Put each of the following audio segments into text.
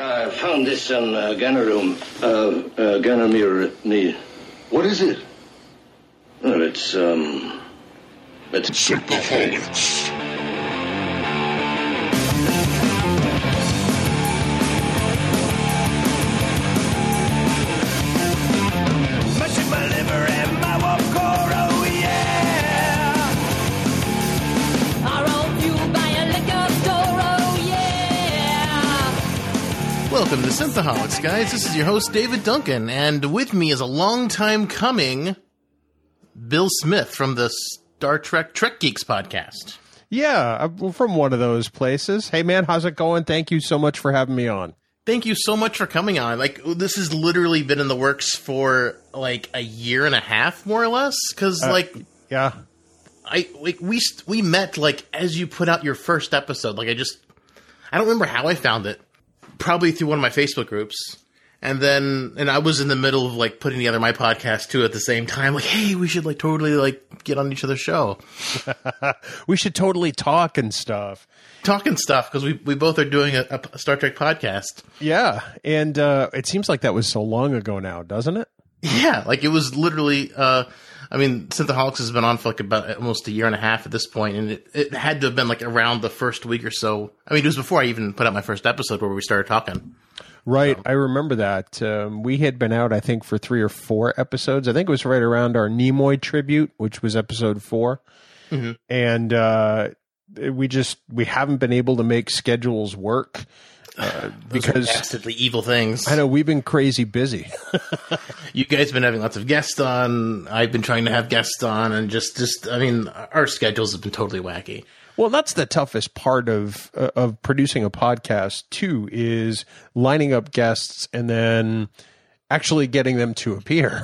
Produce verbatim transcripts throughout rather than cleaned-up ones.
I found this on uh, Ganarum, uh, uh, Ganamir. What is it? Well, it's, um, it's... Simpaholics. Welcome to Synthaholics, guys. This is your host, David Duncan, and with me is a long time coming Bill Smith from the Star Trek Trek Geeks podcast. Yeah, I'm from one of those places. Hey, man, how's it going? Thank you so much for having me on. Thank you so much for coming on. Like, this has literally been in the works for, like, a year and a half, more or less, because, uh, like... Yeah. I like we we met, like, as you put out your first episode. Like, I just... I don't remember how I found it. Probably through one of my Facebook groups. And then, and I was in the middle of, like, putting together my podcast, too, at the same time. Like, hey, we should, like, totally, like, get on each other's show. We should totally talk and stuff. Talk and stuff, because we, we both are doing a, a Star Trek podcast. Yeah, and uh, it seems like that was so long ago now, doesn't it? Yeah, like, it was literally, uh, I mean, Synthaholics has been on for, like, about almost a year and a half at this point, and it, it had to have been, like, around the first week or so. I mean, it was before I even put out my first episode where we started talking. Right, so. I remember that. Um, we had been out, I think, for three or four episodes. I think it was right around our Nimoy tribute, which was episode four. Mm-hmm. And uh, we just, we haven't been able to make schedules work. Uh, because dastardly evil things. I know, we've been crazy busy. You guys have been having lots of guests on. I've been trying to have guests on, and just, just I mean, our schedules have been totally wacky. Well, that's the toughest part of uh, of producing a podcast, too, is lining up guests and then actually getting them to appear.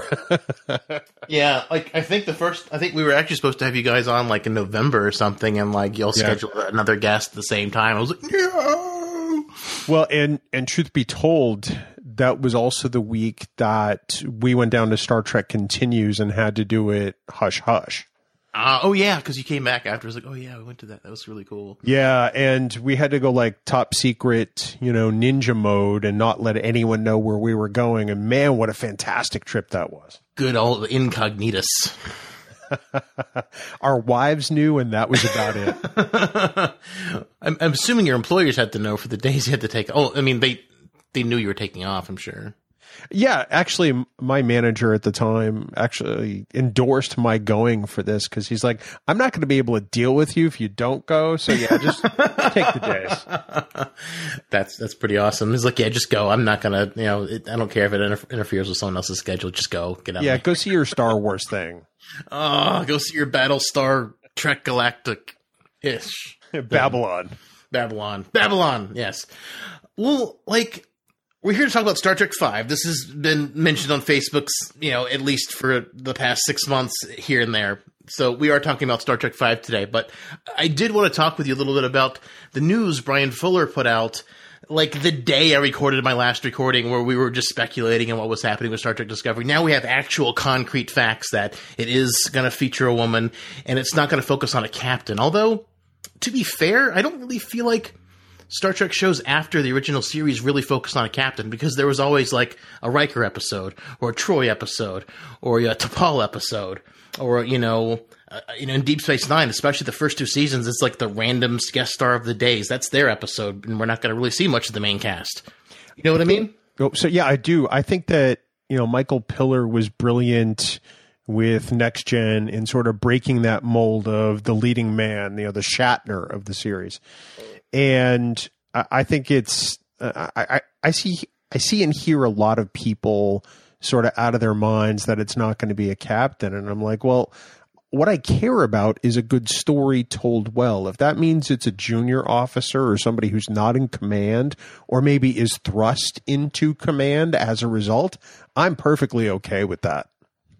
Yeah, like, I think the first, I think we were actually supposed to have you guys on, like, in November or something, and, like, you'll yeah. schedule another guest at the same time. I was like, yeah. Well, and, and truth be told, that was also the week that we went down to Star Trek Continues and had to do it hush hush. Uh, oh, yeah, because you came back after. I was like, oh, yeah, we went to that. That was really cool. Yeah, and we had to go, like, top secret, you know, ninja mode and not let anyone know where we were going. And, man, what a fantastic trip that was. Good old incognitus. Our wives knew, and that was about it. I'm, I'm assuming your employers had to know for the days you had to take. Oh, I mean, they they knew you were taking off, I'm sure. Yeah, actually, my manager at the time actually endorsed my going for this because he's like, I'm not going to be able to deal with you if you don't go. So, yeah, just take the days. That's that's pretty awesome. He's like, yeah, just go. I'm not going to, you know, it, I don't care if it inter- interferes with someone else's schedule. Just go. Get out. Yeah, go see your Star Wars thing. Oh, go see your Battlestar Trek Galactic-ish. Babylon. Babylon. Babylon, yes. Well, like, we're here to talk about Star Trek five. This has been mentioned on Facebook's, you know, at least for the past six months here and there. So we are talking about Star Trek five today. But I did want to talk with you a little bit about the news Brian Fuller put out, like, the day I recorded my last recording, where we were just speculating on what was happening with Star Trek Discovery. Now we have actual concrete facts that it is going to feature a woman, and it's not going to focus on a captain. Although, to be fair, I don't really feel like Star Trek shows after the original series really focused on a captain, because there was always, like, a Riker episode, or a Troy episode, or a T'Pol episode, or, you know, uh, you know, in Deep Space Nine, especially the first two seasons, it's like the random guest star of the days. That's their episode, and we're not going to really see much of the main cast. You know what I mean? So, yeah, I do. I think that, you know, Michael Piller was brilliant with Next Gen in sort of breaking that mold of the leading man, you know, the Shatner of the series. And I, I think it's, uh, I, I, I see, I see and hear a lot of people sort of out of their minds that it's not going to be a captain. And I'm like, well, what I care about is a good story told well. If that means it's a junior officer or somebody who's not in command, or maybe is thrust into command as a result, I'm perfectly okay with that.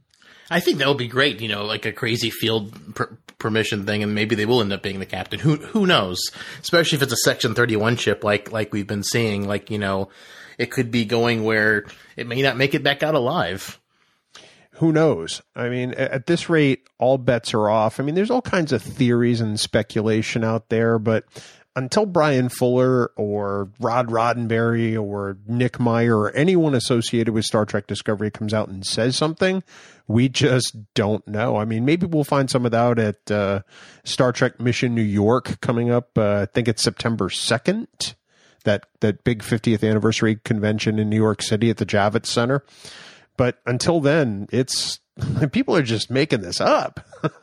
I think that would be great, you know, like a crazy field per- permission thing, and maybe they will end up being the captain. Who who knows? Especially if it's a Section thirty-one ship, like like we've been seeing. Like, you know, it could be going where it may not make it back out alive. Who knows? I mean, at this rate, all bets are off. I mean, there's all kinds of theories and speculation out there, but until Brian Fuller or Rod Roddenberry or Nick Meyer or anyone associated with Star Trek Discovery comes out and says something, we just don't know. I mean, maybe we'll find some of that out at uh, Star Trek Mission New York coming up. Uh, I think it's September second, that, that big fiftieth anniversary convention in New York City at the Javits Center. But until then, it's people are just making this up.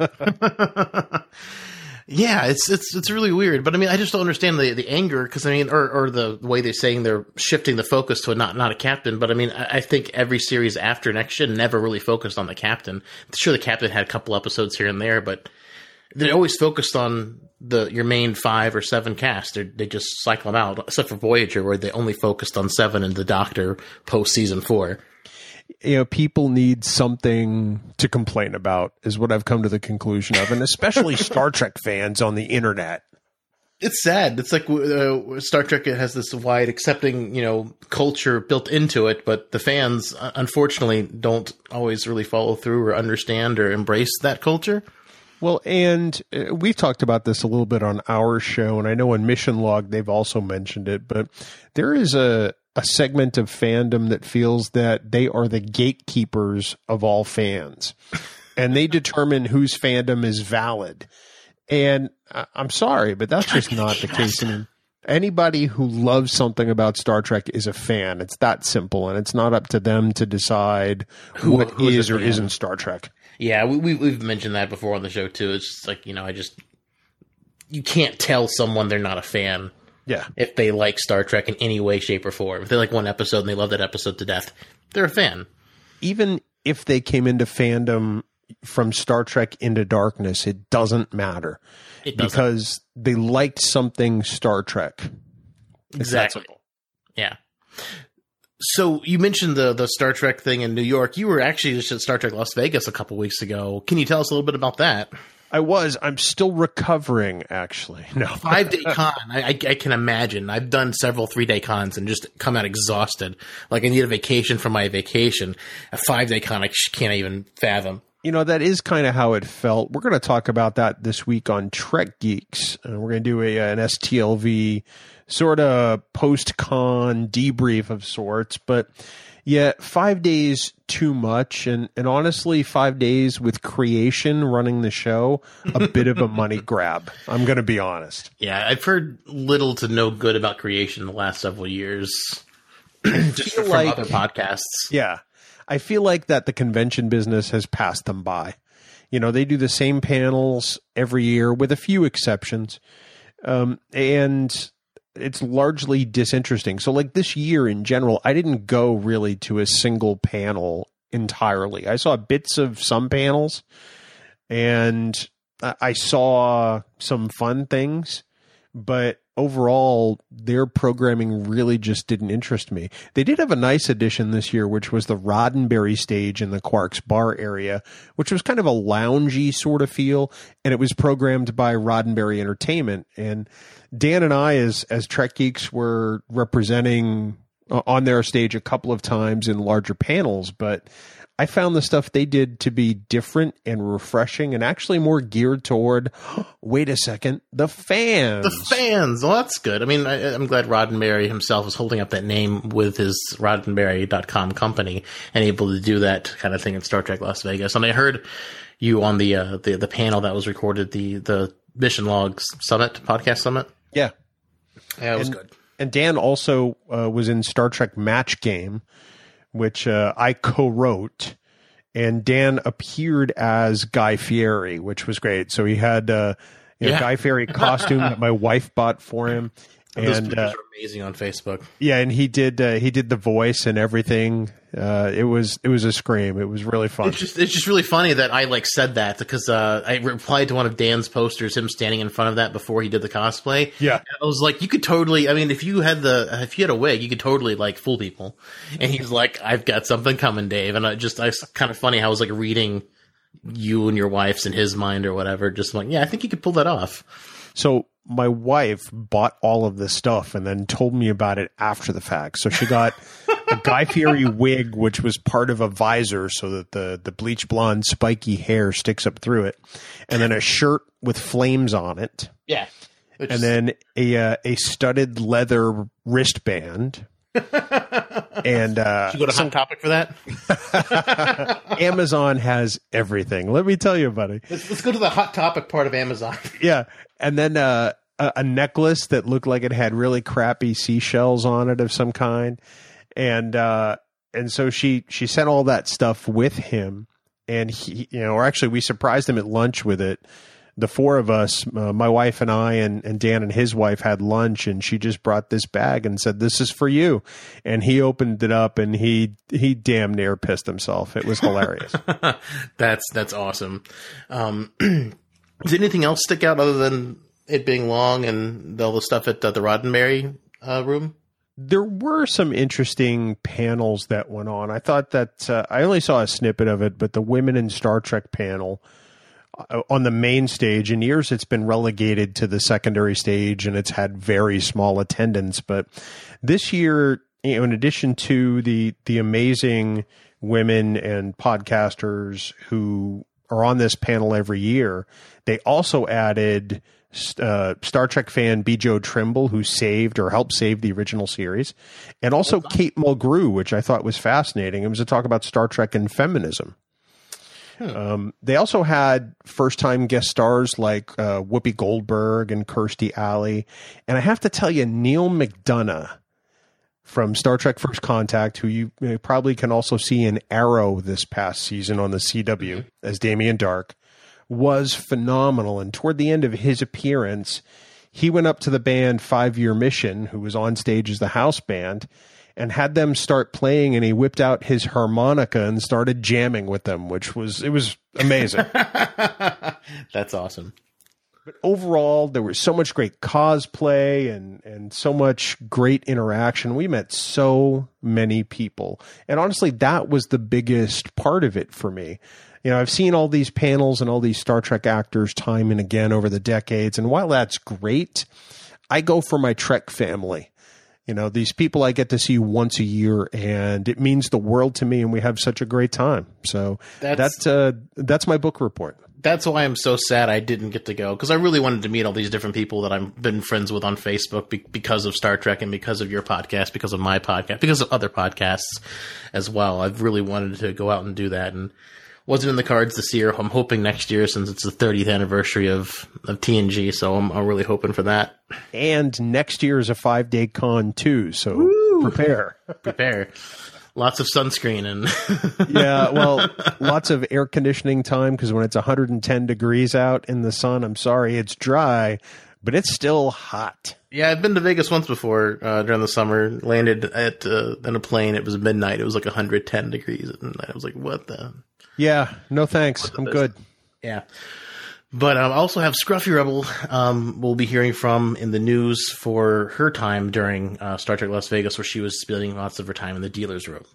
Yeah, it's it's it's really weird. But I mean, I just don't understand the, the anger because I mean, or or the way they're saying they're shifting the focus to a not not a captain. But I mean, I, I think every series after Next Gen never really focused on the captain. Sure, the captain had a couple episodes here and there, but they always focused on the your main five or seven cast. They they just cycle them out, except for Voyager, where they only focused on Seven and the Doctor post season four. You know, people need something to complain about is what I've come to the conclusion of, and especially Star Trek fans on the internet. It's sad. It's like uh, Star Trek has this wide accepting, you know, culture built into it, but the fans, unfortunately, don't always really follow through or understand or embrace that culture. Well, and uh, we've talked about this a little bit on our show, and I know in Mission Log they've also mentioned it, but there is a a segment of fandom that feels that they are the gatekeepers of all fans, and they determine whose fandom is valid. And I- I'm sorry, but that's just not the case. I mean, anybody who loves something about Star Trek is a fan. It's that simple, and it's not up to them to decide Who- what who is is a or fan. isn't Star Trek. Yeah, we, we, we've mentioned that before on the show, too. It's just like, you know, I just, you can't tell someone they're not a fan. Yeah. If they like Star Trek in any way, shape, or form. If they like one episode and they love that episode to death, they're a fan. Even if they came into fandom from Star Trek Into Darkness, it doesn't matter. It doesn't. Because they liked something Star Trek. It's that Exactly. simple. Yeah. So you mentioned the the Star Trek thing in New York. You were actually just at Star Trek Las Vegas a couple weeks ago. Can you tell us a little bit about that? I was. I'm still recovering, actually. No. Five day con. I, I, I can imagine. I've done several three day cons and just come out exhausted. Like I need a vacation from my vacation. A five day con I can't even fathom. You know, that is kind of how it felt. We're going to talk about that this week on Trek Geeks. Uh, we're going to do a an S T L V sort of post-con debrief of sorts. But yeah, five days too much. And, and honestly, five days with Creation running the show, a bit of a money grab. I'm going to be honest. Yeah, I've heard little to no good about Creation in the last several years. Just feel from like- other podcasts. Yeah. I feel like that the convention business has passed them by. You know, they do the same panels every year with a few exceptions. Um, and it's largely disinteresting. So like this year in general, I didn't go really to a single panel entirely. I saw bits of some panels and I I saw some fun things, but overall, their programming really just didn't interest me. They did have a nice addition this year, which was the Roddenberry stage in the Quark's Bar area, which was kind of a loungy sort of feel, and it was programmed by Roddenberry Entertainment. And Dan and I, as as Trek Geeks, were representing uh, on their stage a couple of times in larger panels, but I found the stuff they did to be different and refreshing and actually more geared toward, wait a second, the fans. The fans. Well, that's good. I mean, I, I'm glad Roddenberry himself is holding up that name with his Roddenberry dot com company and able to do that kind of thing in Star Trek Las Vegas. And I heard you on the uh, the, the panel that was recorded, the, the Mission Logs Summit, podcast summit. Yeah. Yeah, it was and, good. And Dan also uh, was in Star Trek Match Game, which uh, I co-wrote, and Dan appeared as Guy Fieri, which was great. So he had uh, you know, Yeah. Guy Fieri costume that my wife bought for him, Those and pictures uh, are amazing on Facebook. yeah, and he did uh, he did the voice and everything. Uh, it was it was a scream. It was really fun. It's just it's just really funny that I like said that because uh, I replied to one of Dan's posters, him standing in front of that before he did the cosplay. Yeah. And I was like, you could totally. I mean, if you had the if you had a wig, you could totally like fool people. And he's like, I've got something coming, Dave. And I just I was kind of funny how I was like reading you and your wife's in his mind or whatever. Just like, yeah, I think you could pull that off. So my wife bought all of this stuff and then told me about it after the fact. So she got a Guy Fieri wig, which was part of a visor so that the, the bleach blonde spiky hair sticks up through it. And then a shirt with flames on it. Yeah. Which and is- then a uh, a studded leather wristband. And uh, Should we go to Hot Topic for that? Amazon has everything. Let me tell you, buddy. Let's, let's go to the Hot Topic part of Amazon. Yeah, and then uh, a, a necklace that looked like it had really crappy seashells on it of some kind, and uh, and so she she sent all that stuff with him, and he, you know, or actually we surprised him at lunch with it. The four of us, uh, my wife and I, and, and Dan and his wife had lunch, and she just brought this bag and said, "This is for you." And he opened it up, and he he damn near pissed himself. It was hilarious. that's that's awesome. Um, does anything else stick out other than it being long and all the stuff at uh, the Roddenberry uh, room? There were some interesting panels that went on. I thought that uh, I only saw a snippet of it, but the Women in Star Trek panel on the main stage, in years it's been relegated to the secondary stage and it's had very small attendance. But this year, you know, in addition to the the amazing women and podcasters who are on this panel every year, they also added uh, Star Trek fan B. Joe Trimble, who saved or helped save the original series, and also Kate Mulgrew, which I thought was fascinating. It was a talk about Star Trek and feminism. Hmm. Um, they also had first-time guest stars like uh, Whoopi Goldberg and Kirstie Alley. And I have to tell you, Neil McDonough from Star Trek First Contact, who you, you know, probably can also see in Arrow this past season on the C W mm-hmm. as Damien Dark, was phenomenal. And toward the end of his appearance, he went up to the band Five Year Mission, who was on stage as the house band, and had them start playing, and he whipped out his harmonica and started jamming with them, which was, it was amazing. That's awesome. But overall, there was so much great cosplay and, and so much great interaction. We met so many people. And honestly, that was the biggest part of it for me. You know, I've seen all these panels and all these Star Trek actors time and again over the decades. And while that's great, I go for my Trek family. You know, these people I get to see once a year, and it means the world to me, and we have such a great time. So that's that's, uh, that's my book report. That's why I'm so sad I didn't get to go, because I really wanted to meet all these different people that I've been friends with on Facebook be- because of Star Trek and because of your podcast, because of my podcast, because of other podcasts as well. I've really wanted to go out and do that, and wasn't in the cards this year. I'm hoping next year, since it's the thirtieth anniversary of, of T N G, so I'm, I'm really hoping for that. And next year is a five-day con, too, so Woo! prepare. Prepare. Lots of sunscreen and... yeah, well, lots of air conditioning time, because when it's one hundred ten degrees out in the sun, I'm sorry, it's dry, but it's still hot. Yeah, I've been to Vegas once before uh, during the summer. Landed at uh, in a plane. It was midnight. It was like one hundred ten degrees. And I was like, what the... Yeah, no thanks. I'm good. Yeah. But um, I also have Scruffy Rebel um, we'll be hearing from in the news for her time during uh, Star Trek Las Vegas, where she was spending lots of her time in the dealer's room.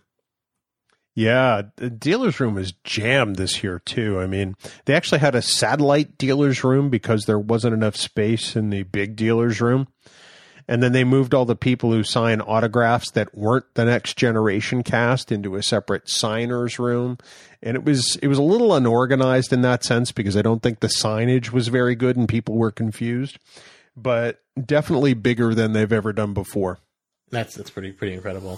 Yeah, the dealer's room was jammed this year, too. I mean, they actually had a satellite dealer's room because there wasn't enough space in the big dealer's room. And then they moved all the people who sign autographs that weren't the Next Generation cast into a separate signers room. And it was it was a little unorganized in that sense, because I don't think the signage was very good and people were confused. But definitely bigger than they've ever done before. That's that's pretty pretty incredible.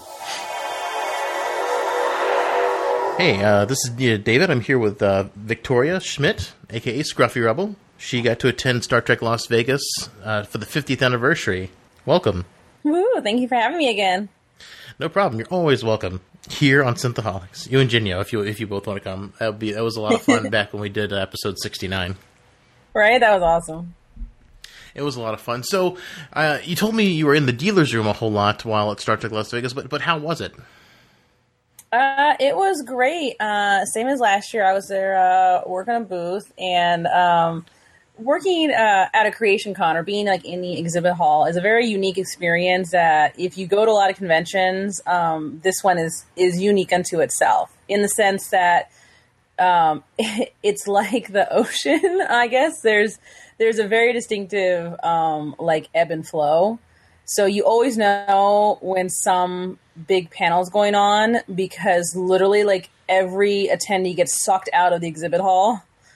Hey, uh, this is David. I'm here with uh, Victoria Schmidt, a k a. Scruffy Rebel. She got to attend Star Trek Las Vegas uh, for the fiftieth anniversary. Welcome. Woo, thank you for having me again. No problem. You're always welcome here on Synthaholics. You and Jinyo, if you if you both want to come. That would be that was a lot of fun back when we did uh, episode sixty-nine. Right? That was awesome. It was a lot of fun. So, uh, you told me you were in the dealer's room a whole lot while at Star Trek Las Vegas, but but how was it? Uh, it was great. Uh, same as last year. I was there uh, working a booth, and um, working uh, at a Creation Con or being like in the exhibit hall is a very unique experience that if you go to a lot of conventions, um, this one is, is unique unto itself in the sense that um, it, it's like the ocean, I guess. There's there's a very distinctive um, like ebb and flow. So you always know when some big panel's going on because literally like every attendee gets sucked out of the exhibit hall.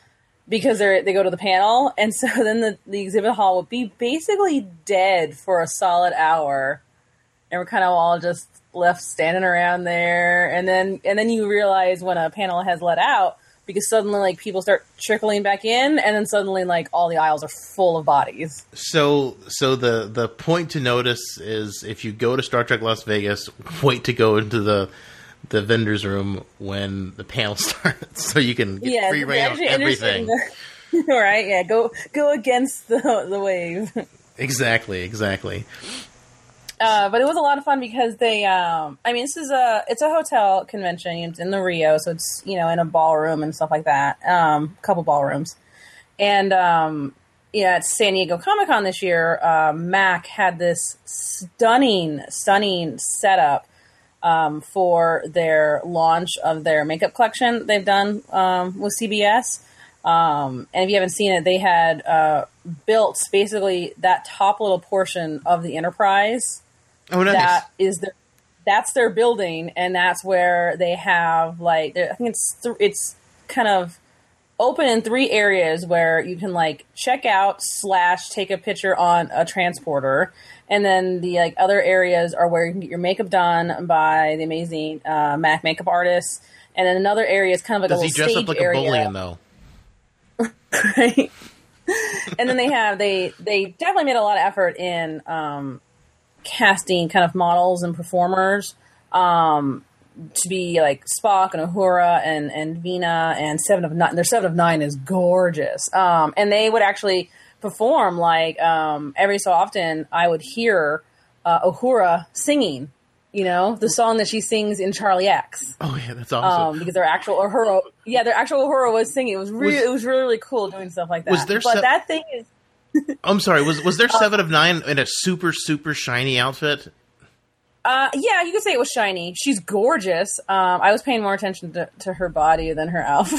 because they they go to the panel, and so then the, the exhibit hall would be basically dead for a solid hour, and we're kind of all just left standing around there, and then and then you realize when a panel has let out, because suddenly like people start trickling back in, and then suddenly like all the aisles are full of bodies. So so the the point to notice is if you go to Star Trek Las Vegas, wait to go into the the vendor's room when the panel starts, so you can get Yeah, free it's reign of actually everything. interesting. All right, yeah, go go against the the wave. Exactly, exactly. Uh, but it was a lot of fun because they, um, I mean, this is a, it's a hotel convention. It's in the Rio, so it's, you know, in a ballroom and stuff like that. Um, a couple ballrooms. And, um, yeah, at San Diego Comic-Con this year, uh, Mac had this stunning, stunning setup, um, for their launch of their makeup collection they've done, um, with C B S. Um, and if you haven't seen it, they had, uh, built basically that top little portion of the Enterprise. Oh, nice. That is their, that's their building, and that's where they have like I think it's th- it's kind of open in three areas where you can like check out slash take a picture on a transporter, and then the like other areas are where you can get your makeup done by the amazing uh, Mac makeup artists, and then another area is kind of like Does a he little dress stage up like area. a bullion though? Right. And then they have they they definitely made a lot of effort in um, casting kind of models and performers um, to be like Spock and Uhura and and Vina and Seven of Nine. Their Seven of Nine is gorgeous, um, and they would actually perform like um, every so often. I would hear uh, Uhura singing. You know, the song that she sings in Charlie X. Oh yeah, that's awesome. Um, because their actual Uhura, yeah, their actual Uhura was singing. It was really, Was- it was really, really cool doing stuff like that. Was there but se- that thing is, I'm sorry. Was was there Seven of Nine in a super super shiny outfit? uh, yeah, you could say it was shiny. She's gorgeous. Um, I was paying more attention to, to her body than her outfit.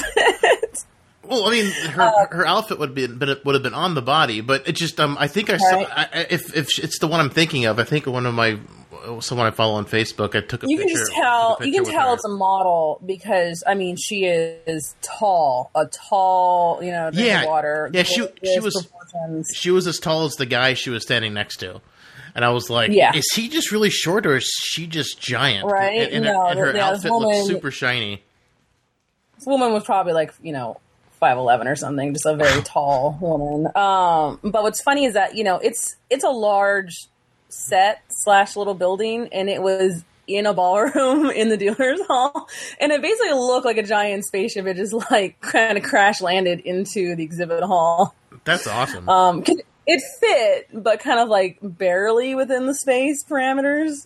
Well, I mean, her Uh, her outfit would be would have been on the body, but it just um I think I saw Right. I, I- if if it's the one I'm thinking of. I think one of my someone I follow on Facebook. I took a You picture. can just took a tell. You picture can with tell her. it's a model because I mean she is tall, a tall, you know, drink Yeah. of water. Yeah, she- she gorgeous was- proportions. She was as tall as the guy she was standing next to. And I was like, Yeah. is he just really short or is she just giant? Right? And, and No, her, and her yeah, this outfit looked woman- super shiny. This woman was probably like, you know, five eleven or something, just a very tall woman. Um, but what's funny is that, you know, it's it's a large set slash little building, and it was in a ballroom in the dealer's hall. And it basically looked like a giant spaceship. It just like kind of crash landed into the exhibit hall. That's awesome. Um, 'cause it fit, but kind of like barely within the space parameters.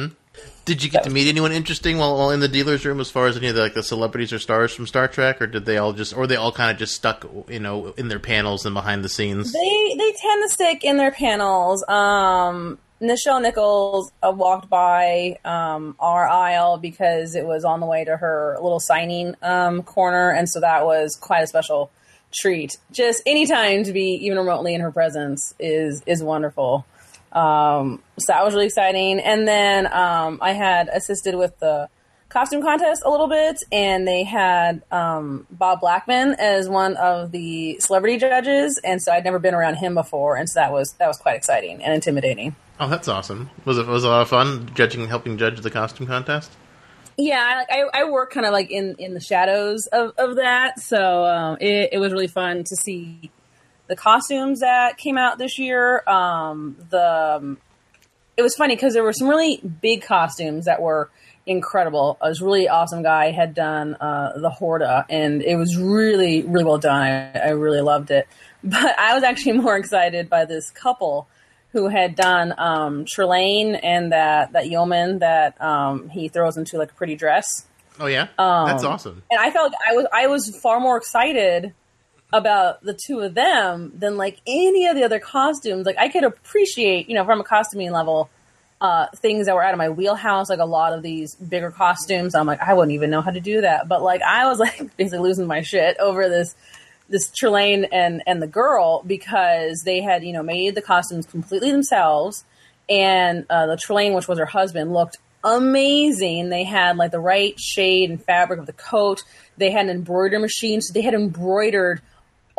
Did you get to meet anyone interesting while, while in the dealer's room, as far as any of the, like the celebrities or stars from Star Trek, or did they all just, or they all kind of just stuck, you know, in their panels and behind the scenes? They they tend to stick in their panels. Um, Nichelle Nichols uh, walked by um, our aisle because it was on the way to her little signing um, corner, and so that was quite a special treat. Just any time to be even remotely in her presence is is wonderful. Um, so that was really exciting. And then um, I had assisted with the costume contest a little bit, and they had um, Bob Blackman as one of the celebrity judges, and so I'd never been around him before, and so that was that was quite exciting and intimidating. Oh, that's awesome. Was it was it a lot of fun judging, helping judge the costume contest? Yeah, I, I work kind of like in, in the shadows of, of that, so um, it, it was really fun to see the costumes that came out this year. Um, the um, it was funny because there were some really big costumes that were incredible. A really awesome guy had done uh, the Horda, and it was really, really well done. I, I really loved it. But I was actually more excited by this couple who had done um, Trelane and that, that yeoman that um, he throws into like a pretty dress. Oh yeah, Um, that's awesome. And I felt like I was I was far more excited about the two of them than like any of the other costumes. Like I could appreciate, you know, from a costuming level, uh, things that were out of my wheelhouse, like a lot of these bigger costumes. I'm like, I wouldn't even know how to do that. But like I was like basically losing my shit over this this Trelane and, and the girl, because they had, you know, made the costumes completely themselves. And uh, the Trelane, which was her husband, looked amazing. They had like the right shade and fabric of the coat. They had an embroidery machine. So they had embroidered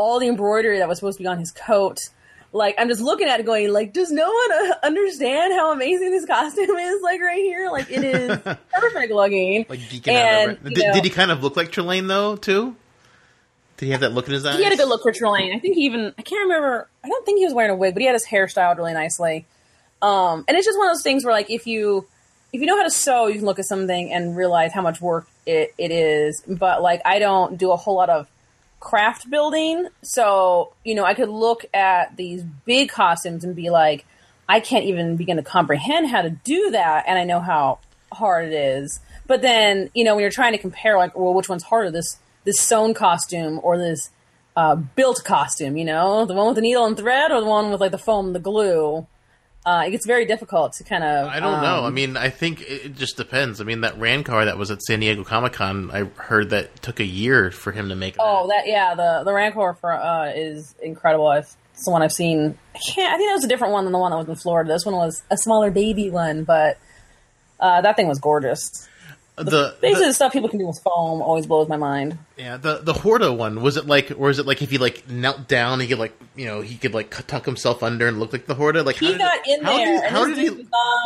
all the embroidery that was supposed to be on his coat. Like, I'm just looking at it going, like, does no one uh, understand how amazing this costume is, like, right here? Like, it is perfect looking. Like, geeking and, out over it. you Did, know, did he kind of look like Trelane, though, too? Did he have that look in his eyes? He had a good look for Trelane. I think he even, I can't remember, I don't think he was wearing a wig, but he had his hair styled really nicely. Um, and it's just one of those things where, like, if you, if you know how to sew, you can look at something and realize how much work it, it is. But, like, I don't do a whole lot of craft building, so you know I could look at these big costumes and be like, I can't even begin to comprehend how to do that, and I know how hard it is. But then you know when you're trying to compare, like, well, which one's harder, this this sewn costume or this uh, built costume? You know, the one with the needle and thread or the one with like the foam and the glue? Uh, it gets very difficult to kind of. I don't um, know. I mean, I think it just depends. I mean, that Rancor that was at San Diego Comic Con, I heard that took a year for him to make. Oh, that yeah, the the Rancor for uh, is incredible. I've, it's the one I've seen. I can't. I think that was a different one than the one that was in Florida. This one was a smaller baby one, but uh, that thing was gorgeous. The, basically the, the stuff people can do with foam always blows my mind. Yeah, the the Horta one, was it like, or is it like if he like knelt down, he could like, you know, he could like tuck himself under and look like the Horta? Like he got it, in how there. Did, and how this did he? Was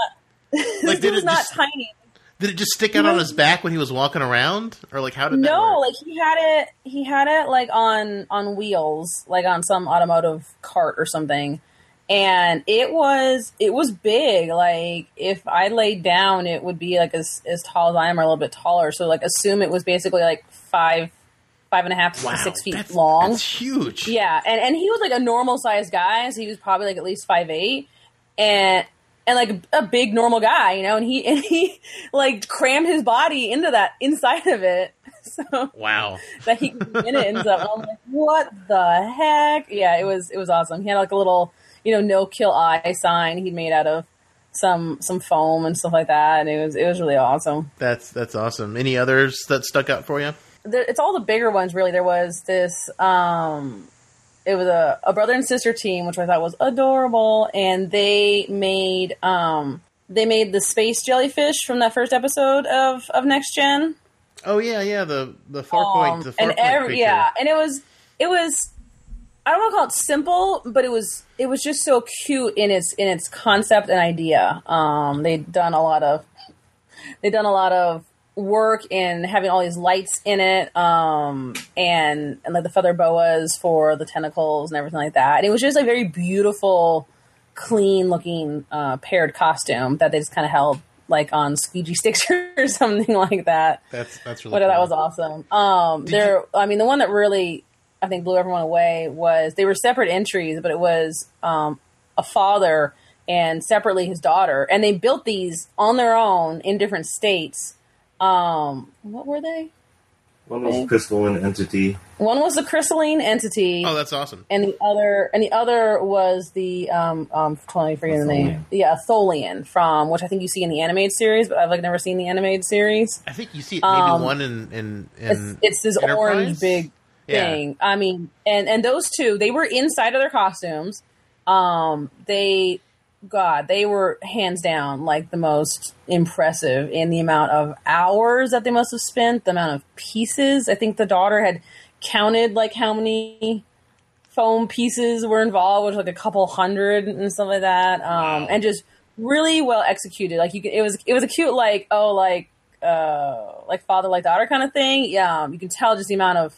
not, like, this was not just, tiny. Did it just stick out on his back when he was walking around, or like how did that no? work? Like he had it, he had it like on on wheels, like on some automotive cart or something. And it was it was big. Like if I laid down, it would be like as as tall as I am, or a little bit taller. So like assume it was basically like five five and a half Wow, to six feet that's, long. That's huge. Yeah, and and he was like a normal sized guy, so he was probably like at least five eight, and and like a big normal guy, you know. And he and he like crammed his body into that inside of it. So wow, that he could get in it and stuff. And I'm like, what the heck? Yeah, it was it was awesome. He had like a little, you know, no kill eye sign he'd made out of some some foam and stuff like that, and it was it was really awesome. That's that's awesome. Any others that stuck out for you? There, it's all the bigger ones, really. There was this, um, it was a, a brother and sister team, which I thought was adorable, and they made um they made the space jellyfish from that first episode of of Next Gen. Oh yeah, yeah, the the four point, um, the four and point every, creature. yeah, and it was it was. I don't want to call it simple, but it was it was just so cute in its in its concept and idea. Um, they'd done a lot of they'd done a lot of work in having all these lights in it, um, and and like the feather boas for the tentacles and everything like that. And it was just a very beautiful, clean looking uh, paired costume that they just kind of held like on squeegee sticks or something like that. That's that's really. But cool. that was awesome. Um, there, you- I mean, the one that really I think blew everyone away was they were separate entries, but it was um, a father and separately his daughter, and they built these on their own in different states. Um, what were they? One was a crystalline entity. One was the crystalline entity. Oh, that's awesome. And the other, and the other was the um, um, totally forgetting the name. Yeah, Tholian from which I think you see in the animated series, but I've like never seen the animated series. I think you see it maybe Um, one in in, in It's, it's this Enterprise? orange big thing. Yeah. I mean, and and those two, they were inside of their costumes. Um, they, God, they were hands down like the most impressive in the amount of hours that they must have spent, the amount of pieces. I think the daughter had counted like how many foam pieces were involved, which was like a couple hundred and stuff like that. Um, Wow. and just really well executed. Like you could, it was it was a cute like oh like uh like father like daughter kind of thing. Yeah, um, you can tell just the amount of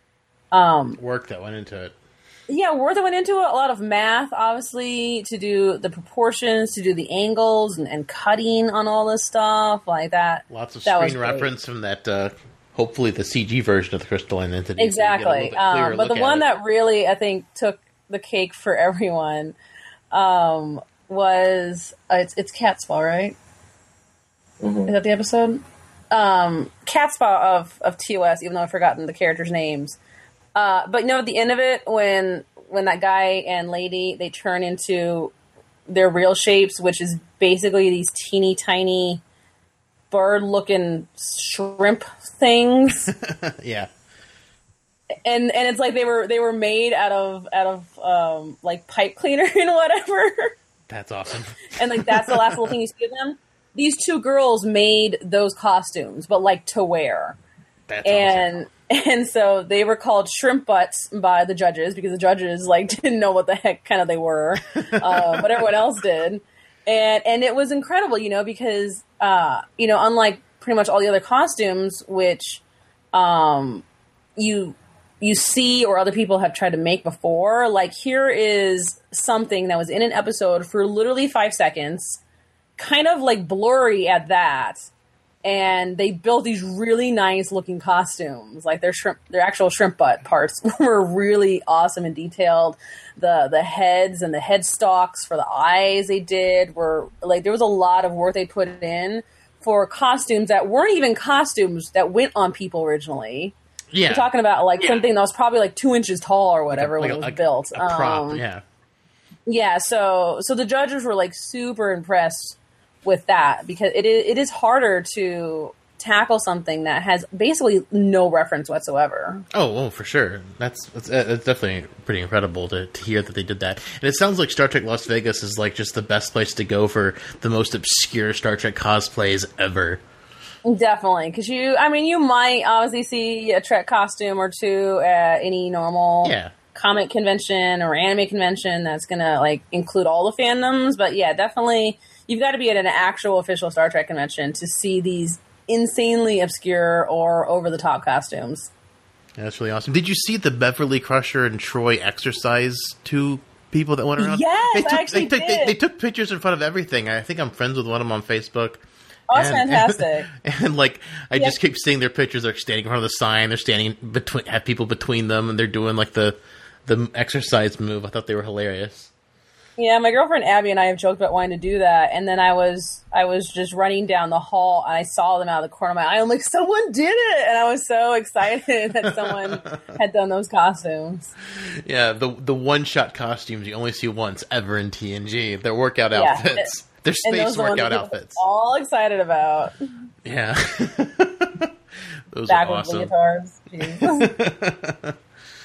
um work that went into it. yeah, work that went into it. A lot of math, obviously, to do the proportions, to do the angles, and, and cutting on all this stuff like that. Lots of That was screen great. reference from that. Uh, hopefully, the C G version of the crystalline entity. so you get a Exactly. little bit clearer Um, but the look at one it. that really, I think, took the cake for everyone um, was uh, it's it's Catspaw, right? Mm-hmm. Is that the episode? Um, Catspaw of of T O S, even though I've forgotten the characters' names. Uh, but you know, at the end of it, when when that guy and lady they turn into their real shapes, which is basically these teeny tiny bird-looking shrimp things, yeah. and and it's like they were they were made out of out of um, like pipe cleaner and whatever, That's awesome. and like that's the last little thing you see of them. These two girls made those costumes, but like to wear. That's And awesome. And so they were called shrimp butts by the judges because the judges like didn't know what the heck kind of they were, uh, but everyone else did. And and it was incredible, you know, because uh, you know, unlike pretty much all the other costumes, which um, you you see or other people have tried to make before, like here is something that was in an episode for literally five seconds, kind of like blurry at that. And they built these really nice looking costumes. Like their shrimp, their actual shrimp butt parts were really awesome and detailed. The the heads and the head stalks for the eyes they did were like, there was a lot of work they put in for costumes that weren't even costumes that went on people originally. Yeah. We're talking about like yeah. something that was probably like two inches tall or whatever like a, when like it was a, built. A prop, um, yeah. Yeah. So, so the judges were like super impressed with that because it is, it is harder to tackle something that has basically no reference whatsoever. Oh, oh, for sure. That's that's, that's definitely pretty incredible to, to hear that they did that. And it sounds like Star Trek Las Vegas is like just the best place to go for the most obscure Star Trek cosplays ever. Definitely, because you, I mean, you might obviously see a Trek costume or two at any normal Yeah. comic convention or anime convention that's gonna like include all the fandoms, but yeah, definitely. You've got to be at an actual official Star Trek convention to see these insanely obscure or over-the-top costumes. Yeah, that's really awesome. Did you see the Beverly Crusher and Troy exercise two people that went around? Yes, they took, I actually they took, did. They, they took pictures in front of everything. I think I'm friends with one of them on Facebook. Oh, that's and, fantastic. And, and like, I Yeah. just keep seeing their pictures. They're standing in front of the sign. They're standing between, have people between them, and they're doing like the the exercise move. I thought they were hilarious. Yeah, my girlfriend Abby and I have joked about wanting to do that, and then I was I was just running down the hall, and I saw them out of the corner of my eye. I'm like, someone did it! And I was so excited that someone had done those costumes. Yeah, the the one shot costumes you only see once ever in T N G. They're workout Yeah. outfits. They're And space those are the ones workout that people outfits. are all excited about. Yeah. Those Back are with awesome. leotards. Jeez.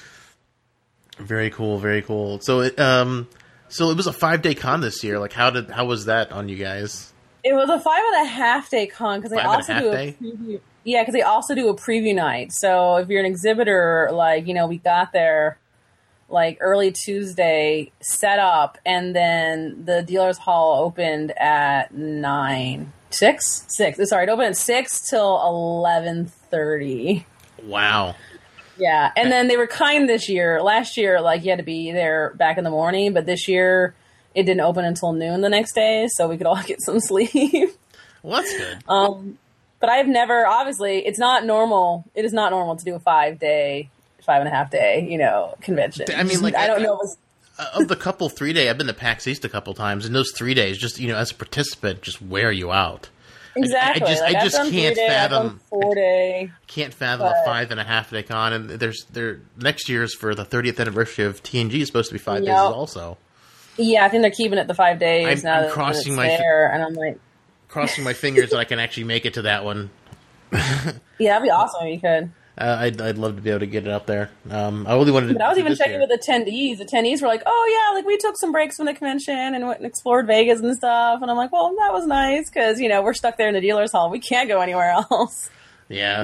Very cool, very cool. So it um so it was a five day con this year. Like how did how was that on you guys? It was a five and a half day con because they Five and a also half do a day? preview. Yeah, because they also do a preview night. So if you're an exhibitor, like you know, we got there like early Tuesday, set up, and then the dealers hall opened at nine, six, six. Sorry, it opened at six till eleven thirty. Wow. Yeah, and then they were kind this year. Last year, like you had to be there back in the morning, but this year it didn't open until noon the next day, so we could all get some sleep. Well, that's good. Um, but I've never, obviously, it's not normal. It is not normal to do a five day, five and a half day, you know, convention. I mean, like, I don't I- know. If it's, Of the couple three day, I've been to PAX East a couple times, and those three days, just you know, as a participant, just wear you out. exactly. I just- like, I I've just done can't three day, I've done fathom- four day. Can't fathom a But- five and a half day con, and there's there next year's for the thirtieth anniversary of T N G is supposed to be five Yep. days also. Yeah, I think they're keeping it the five days I'm- now I'm that crossing it's my fi- there, and I'm like, Crossing my fingers that I can actually make it to that one. yeah, that'd be awesome if you could. Uh, I'd I'd love to be able to get it up there. Um, I only wanted to. But I was do even this checking year. with attendees. Attendees were like, "Oh yeah, like we took some breaks from the convention and went and explored Vegas and stuff." And I'm like, "Well, that was nice because you know we're stuck there in the dealer's hall. We can't go anywhere else." Yeah.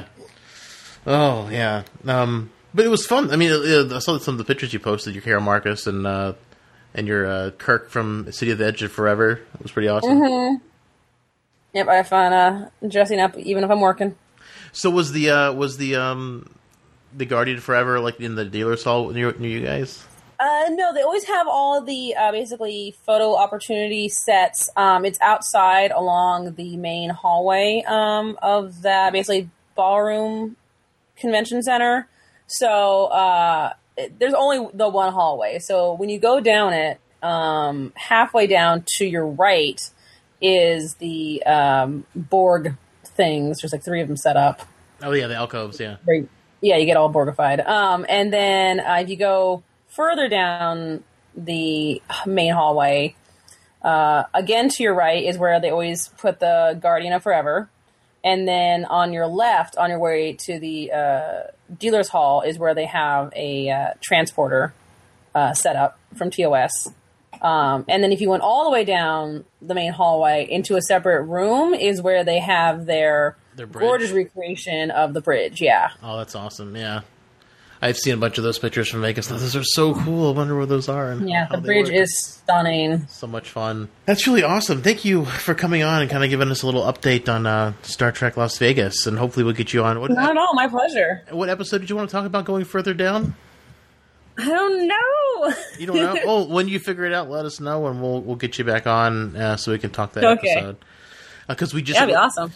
Oh yeah. Um, but it was fun. I mean, uh, I saw some of the pictures you posted. Your Kara Marcus and uh, and your uh, Kirk from City of the Edge of Forever. It was pretty awesome. Mm-hmm. Yep, I have fun uh, dressing up even if I'm working. So was the uh, was the um, the Guardian Forever like in the dealer's hall near, near you guys? Uh, no, they always have all the uh, basically photo opportunity sets. Um, it's outside along the main hallway um, of the basically ballroom convention center. So uh, it, there's only the one hallway. So when you go down it, um, halfway down to your right is the um, Borg things. There's like three of them set up. Oh yeah, the alcoves. Yeah. Right. Yeah, you get all Borgified. Um, and then uh, if you go further down the main hallway, uh, again to your right is where they always put the Guardian of Forever. And then on your left, on your way to the uh, dealer's hall, is where they have a uh, transporter uh, set up from T O S. Um, and then if you went all the way down the main hallway into a separate room is where they have their Their bridge. gorgeous recreation of the bridge. Yeah. Oh, that's awesome. Yeah. I've seen a bunch of those pictures from Vegas. Those are so cool. I wonder where those are. And Yeah, how the they bridge work. is stunning. So much fun. That's really awesome. Thank you for coming on and kind of giving us a little update on uh, Star Trek Las Vegas. And hopefully we'll get you on. What, Not at all. My pleasure. what episode did you want to talk about going further down? I don't know. You don't know? Oh, when you figure it out, let us know, and we'll we'll get you back on uh, so we can talk that Okay. episode. Because we just That'd be awesome.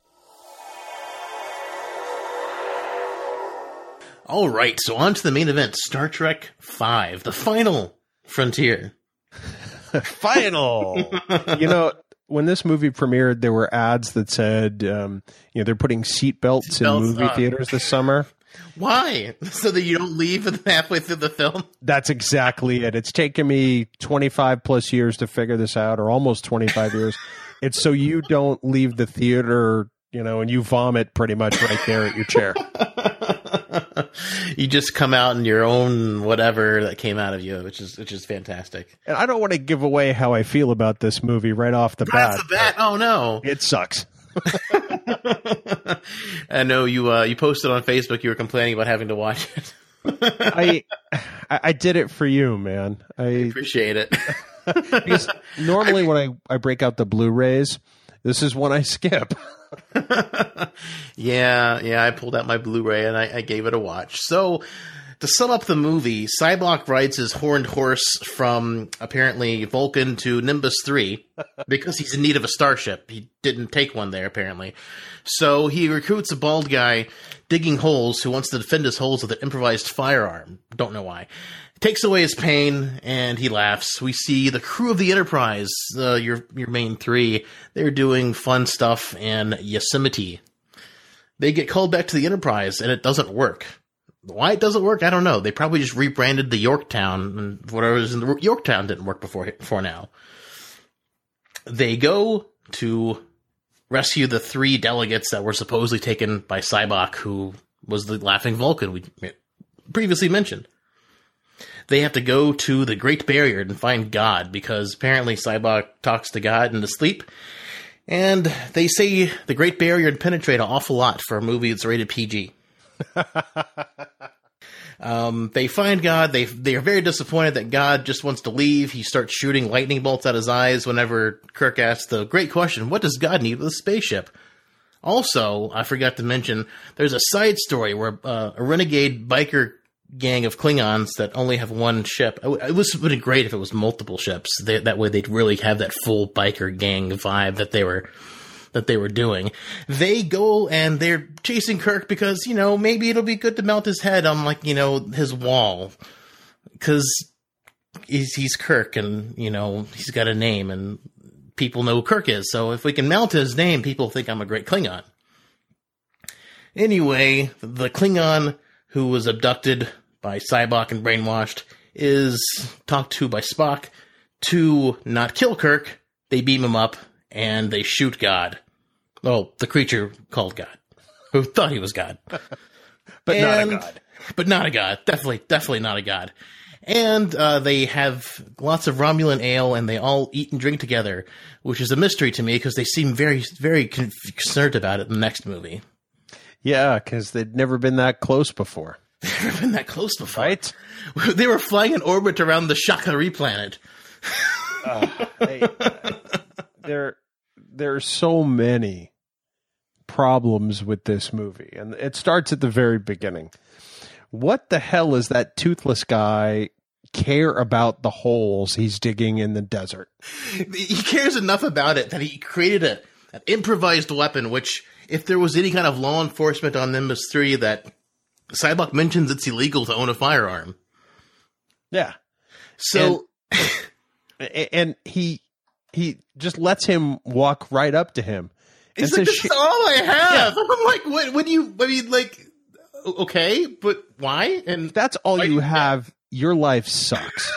All right, so on to the main event, Star Trek Five, the final frontier. Final. You know, when this movie premiered, there were ads that said, um, you know, they're putting seatbelts in Seatbelts, movie uh, theaters this summer. Why? So that you don't leave halfway through the film? That's exactly it. It's taken me twenty-five plus years to figure this out, or almost twenty-five years. It's so you don't leave the theater, you know, and you vomit pretty much right there at your chair. You just come out in your own whatever that came out of you, which is which is fantastic. And I don't want to give away how I feel about this movie right off the Right bat. off the bat, oh no. It sucks. I know you uh, you posted on Facebook you were complaining about having to watch it. I I did it for you, man. I Appreciate it. because normally when I, I break out the Blu-rays, this is one I skip. yeah, yeah, I pulled out my Blu-ray and I, I gave it a watch. So, to sum up the movie, Cybok rides his horned horse from apparently Vulcan to Nimbus three because he's in need of a starship. He didn't take one there, apparently. So, he recruits a bald guy digging holes who wants to defend his holes with an improvised firearm. Don't know why. Takes away his pain, and he laughs. We see the crew of the Enterprise, uh, your your main three, they're doing fun stuff in Yosemite. They get called back to the Enterprise, and it doesn't work. Why it doesn't work, I don't know. They probably just rebranded the Yorktown, and whatever was in the Yorktown didn't work before, before now. They go to rescue the three delegates that were supposedly taken by Cybok, who was the Laughing Vulcan we previously mentioned. They have to go to the Great Barrier and find God, because apparently Cybok talks to God in his sleep. And they say the Great Barrier would penetrate an awful lot for a movie that's rated P G. um, they find God. They they are very disappointed that God just wants to leave. He starts shooting lightning bolts out his eyes whenever Kirk asks the great question, what does God need with a spaceship? Also, I forgot to mention, there's a side story where uh, a renegade biker gang of Klingons that only have one ship. It would have been great if it was multiple ships. They, that way they'd really have that full biker gang vibe that they were that they were doing. They go and they're chasing Kirk because, you know, maybe it'll be good to mount his head on, like, you know, his wall. Because he's, he's Kirk and, you know, he's got a name and people know who Kirk is. So if we can mount his name, people think I'm a great Klingon. Anyway, the Klingon who was abducted by Cybok and brainwashed, is talked to by Spock to not kill Kirk. They beam him up, and they shoot God. Well, the creature called God, who thought he was God. But and, not a god. But not a god. Definitely, definitely not a god. And uh, they have lots of Romulan ale, and they all eat and drink together, which is a mystery to me, because they seem very, very concerned about it in the next movie. Yeah, because they'd never been that close before. They've never been that close before. Right? They were flying in orbit around the Shakari planet. uh, they, there, there are so many problems with this movie, and it starts at the very beginning. What the hell is that toothless guy care about the holes he's digging in the desert? He cares enough about it that he created a, an improvised weapon, which, if there was any kind of law enforcement on Nimbus three, that Cybok mentions it's illegal to own a firearm. Yeah. So, and, and he he just lets him walk right up to him. It's and like, says, this is all I have. Yeah. I'm like, what, what do you, I mean, like, okay, but why? And that's all you you have. Your life sucks.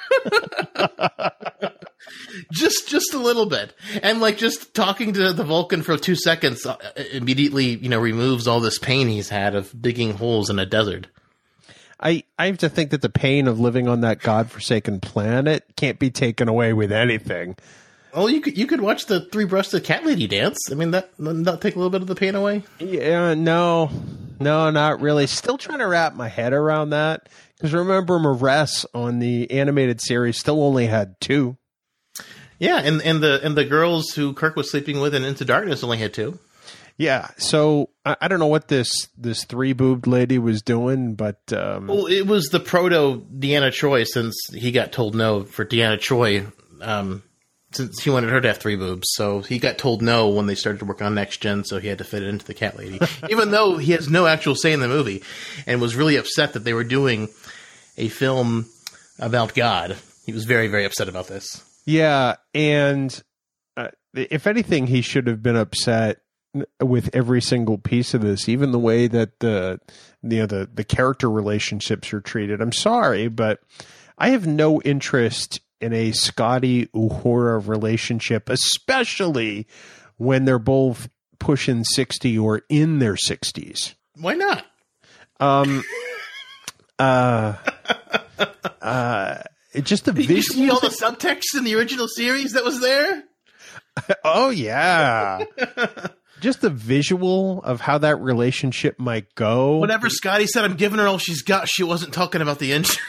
just, just a little bit. And like, just talking to the Vulcan for two seconds uh, immediately, you know, removes all this pain he's had of digging holes in a desert. I, I have to think that the pain of living on that godforsaken planet can't be taken away with anything. Well, you could you could watch the three-breasted cat lady dance. I mean, that that take a little bit of the pain away. Yeah, no, no, not really. Still trying to wrap my head around that because remember, Maress on the animated series still only had two. Yeah, and and the and the girls who Kirk was sleeping with in Into Darkness only had two. Yeah, so I, I don't know what this this three boobed lady was doing, but um, well, it was the proto Deanna Troi since he got told no for Deanna Troi. Um, Since he wanted her to have three boobs, so he got told no when they started to work on Next Gen, so he had to fit it into the cat lady. Even though he has no actual say in the movie, and was really upset that they were doing a film about God. He was very, very upset about this. Yeah, and uh, if anything, he should have been upset with every single piece of this, even the way that the you know the the character relationships are treated. I'm sorry, but I have no interest in a Scotty Uhura relationship, especially when they're both pushing sixty or in their sixties. Why not? Um, uh, uh, it just the Did visual. you see all the subtext in the original series that was there? Oh yeah. Just the visual of how that relationship might go. Whenever Scotty said, I'm giving her all she's got, she wasn't talking about the engine.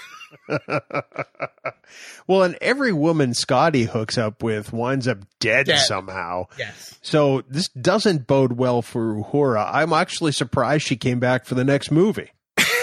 Well, and every woman Scotty hooks up with winds up dead, dead. somehow. Yes. So this doesn't bode well for Uhura. I'm actually surprised she came back for the next movie.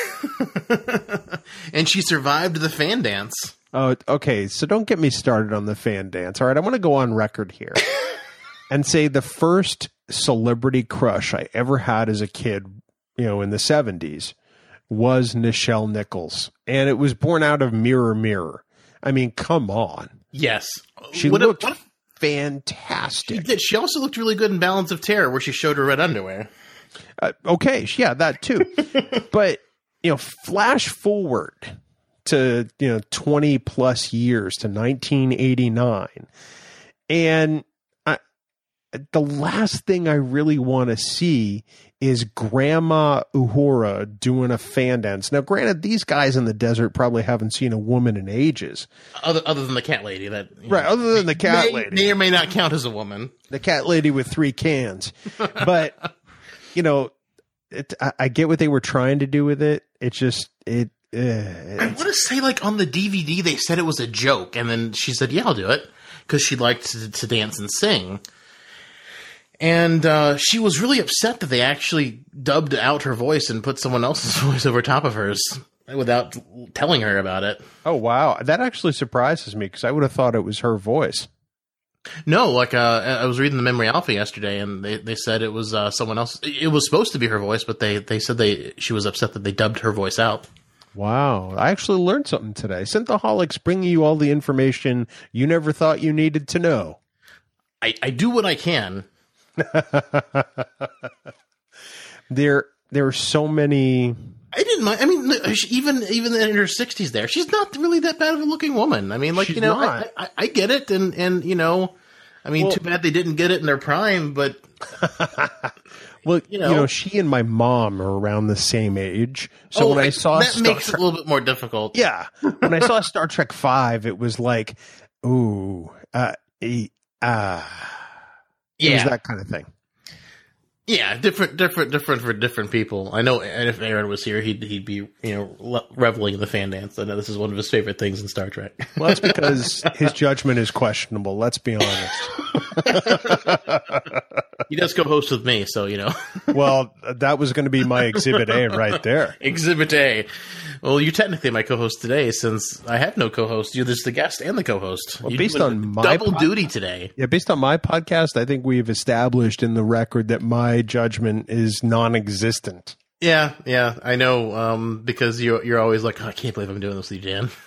And she survived the fan dance. Oh, okay. So don't get me started on the fan dance. All right, I want to go on record here and say the first celebrity crush I ever had as a kid, you know, in the seventies was Nichelle Nichols. And it was born out of Mirror Mirror. I mean, come on. Yes. She what looked a, what fantastic. She did. She also looked really good in Balance of Terror where she showed her red underwear. Uh, okay. Yeah, that too. But, you know, flash forward to, you know, twenty plus years to nineteen eighty-nine. And I, the last thing I really want to see is Grandma Uhura doing a fan dance. Now, granted, these guys in the desert probably haven't seen a woman in ages. Other other than the cat lady. that Right, know, other than the cat may, lady. May or may not count as a woman. The cat lady with three cans. But, you know, it, I, I get what they were trying to do with it. It just, it, uh, I want to say, like, on the D V D, they said it was a joke. And then she said, yeah, I'll do it. Because she liked to, to dance and sing. And uh, she was really upset that they actually dubbed out her voice and put someone else's voice over top of hers without telling her about it. Oh, wow. That actually surprises me because I would have thought it was her voice. No, like uh, I was reading the Memory Alpha yesterday, and they, they said it was uh, someone else. It was supposed to be her voice, but they, they said they she was upset that they dubbed her voice out. Wow. I actually learned something today. Synthaholics bringing you all the information you never thought you needed to know. I, I do what I can. there there are so many. I didn't mind. I mean, even even in her sixties there, she's not really that bad of a looking woman. I mean, like, she's you know, I, I, I get it. And, and you know, I mean, well, too bad they didn't get it in their prime, but well, you know, you know, she and my mom are around the same age. So oh, when I saw that Star makes Trek, it a little bit more difficult. Yeah. When I saw Star Trek five, it was like, ooh, uh, uh It yeah, was that kind of thing. Yeah, different, different, different for different people. I know, and if Aaron was here, he'd he'd be you know reveling in the fan dance. I know this is one of his favorite things in Star Trek. Well, that's because his judgment is questionable. Let's be honest. He does co-host with me, so you know. Well, that was going to be my Exhibit A right there. Exhibit A. Well, you're technically my co-host today, since I have no co-host. You're just the guest and the co-host. Well, you're based on my double pod- duty today. Yeah, based on my podcast, I think we've established in the record that my judgment is non-existent. Yeah, yeah, I know. Um, because you're you're always like, oh, I can't believe I'm doing this with you, Dan.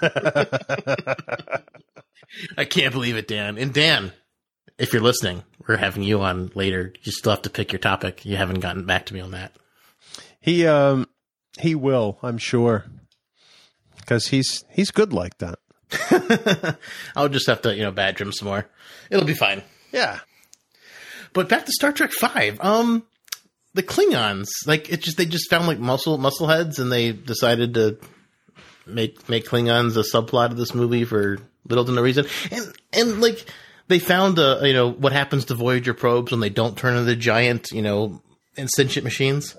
I can't believe it, Dan. And Dan, if you're listening, we're having you on later. You still have to pick your topic. You haven't gotten back to me on that. He um he will, I'm sure, because he's he's good like that. I'll just have to you know badger him some more. It'll be fine. Yeah. But back to Star Trek Five. Um, the Klingons, like it just they just found like muscle muscle heads, and they decided to make make Klingons a subplot of this movie for little to no reason. And and like they found, uh, you know, what happens to Voyager probes when they don't turn into giant, you know, insentient machines.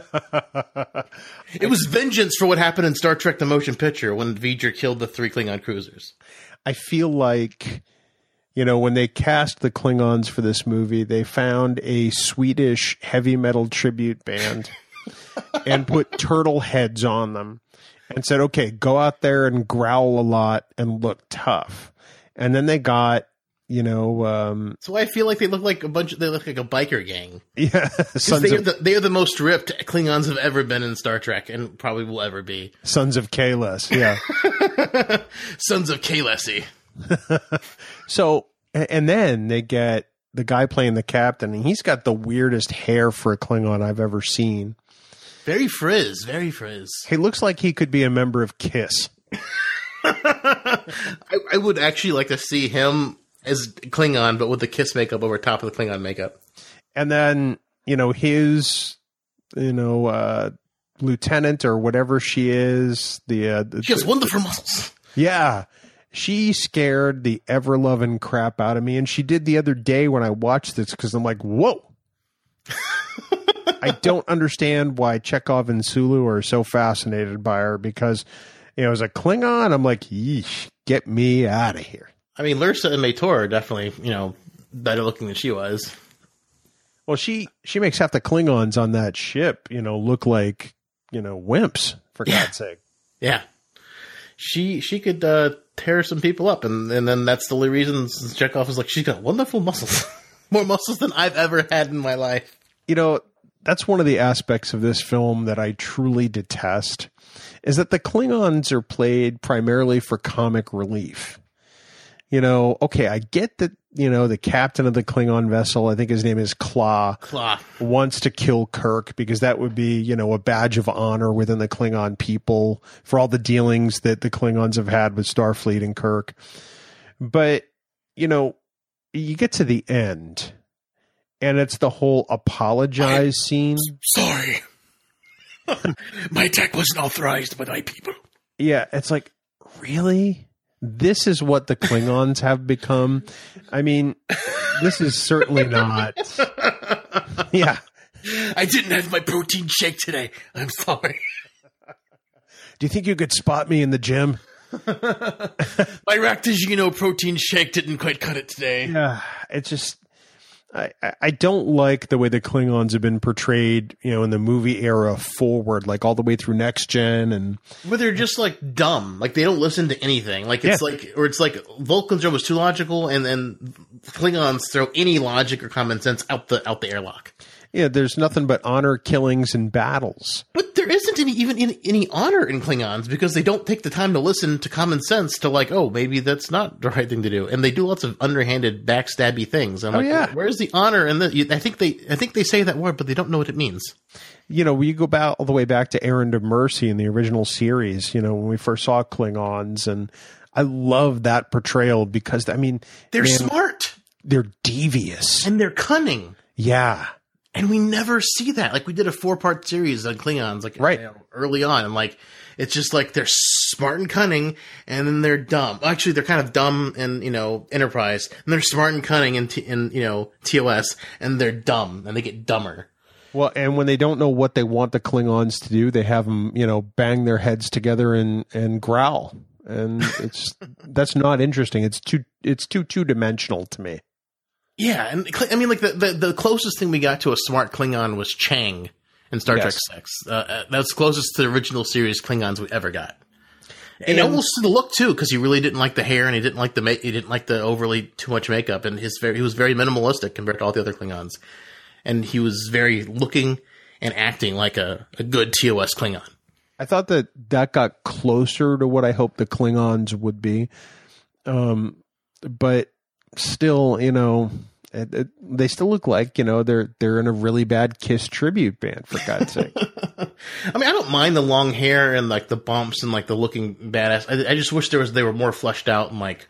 It was vengeance for what happened in Star Trek: The Motion Picture when V'ger killed the three Klingon cruisers. I feel like, you know, when they cast the Klingons for this movie, they found a Swedish heavy metal tribute band and put turtle heads on them and said, okay, go out there and growl a lot and look tough. And then they got, you know, um, so I feel like they look like a bunch of, they look like a biker gang. Yeah. Sons they, are of, the, they are the most ripped Klingons have ever been in Star Trek and probably will ever be. Sons of Kahless. Yeah. Sons of Kalesi. So, and then they get the guy playing the captain, and he's got the weirdest hair for a Klingon I've ever seen. Very frizz, very frizz. He looks like he could be a member of KISS. I, I would actually like to see him as Klingon, but with the KISS makeup over top of the Klingon makeup. And then, you know, his, you know, uh, lieutenant or whatever she is, the, uh, the she has wonderful muscles. Yeah. She scared the ever-loving crap out of me, and she did the other day when I watched this, because I'm like, whoa. I don't understand why Chekhov and Sulu are so fascinated by her, because, you know, as a Klingon, I'm like, yeesh, get me out of here. I mean, Lursa and Mator are definitely, you know, better looking than she was. Well, she, she makes half the Klingons on that ship, you know, look like, you know, wimps, for yeah. God's sake. Yeah. She she could uh, tear some people up, and, and then that's the only reason Chekhov is like, she's got wonderful muscles. More muscles than I've ever had in my life. You know, that's one of the aspects of this film that I truly detest, is that the Klingons are played primarily for comic relief. You know, okay, I get that, you know, the captain of the Klingon vessel, I think his name is Claw, Claw, wants to kill Kirk because that would be, you know, a badge of honor within the Klingon people for all the dealings that the Klingons have had with Starfleet and Kirk. But, you know, you get to the end, and it's the whole apologize I'm scene. Sorry. My attack wasn't authorized by my people. Yeah, it's like, really? This is what the Klingons have become. I mean, this is certainly not. Yeah. I didn't have my protein shake today. I'm sorry. Do you think you could spot me in the gym? My Ractigino protein shake didn't quite cut it today. Yeah, it's just, I, I don't like the way the Klingons have been portrayed, you know, in the movie era forward, like all the way through Next Gen, and but they're just like dumb, like they don't listen to anything. Like it's yeah. like, or it's like Vulcans are almost too logical, and then Klingons throw any logic or common sense out the out the airlock. Yeah, there's nothing but honor killings and battles. But there isn't any even any, any honor in Klingons because they don't take the time to listen to common sense to like, oh, maybe that's not the right thing to do, and they do lots of underhanded, backstabby things. I'm oh, like, yeah. where's the honor in the? I think they, I think they say that word, but they don't know what it means. You know, we go back all the way back to Errand of Mercy in the original series. You know, when we first saw Klingons, and I love that portrayal because I mean, they're man, smart, they're devious, and they're cunning. Yeah. And we never see that. Like, we did a four-part series on Klingons, like, right. you know, early on. And, like, it's just like they're smart and cunning, and then they're dumb. Actually, they're kind of dumb in, you know, Enterprise. And they're smart and cunning in, T- in, you know, T O S, and they're dumb, and they get dumber. Well, and when they don't know what they want the Klingons to do, they have them, you know, bang their heads together and, and growl. And it's that's not interesting. It's too it's too two-dimensional to me. Yeah, and I mean, like, the, the, the closest thing we got to a smart Klingon was Chang in Star yes. Trek six. Uh, that's closest to the original series Klingons we ever got. And, and almost to the look, too, because he really didn't like the hair, and he didn't like the ma- he didn't like the overly too much makeup, and his very, he was very minimalistic compared to all the other Klingons. And he was very looking and acting like a, a good T O S Klingon. I thought that that got closer to what I hoped the Klingons would be. Um, but still, you know, it, it, they still look like, you know, they're they're in a really bad KISS tribute band, for God's sake. I mean, I don't mind the long hair and like the bumps and like the looking badass. I, I just wish there was they were more fleshed out and like,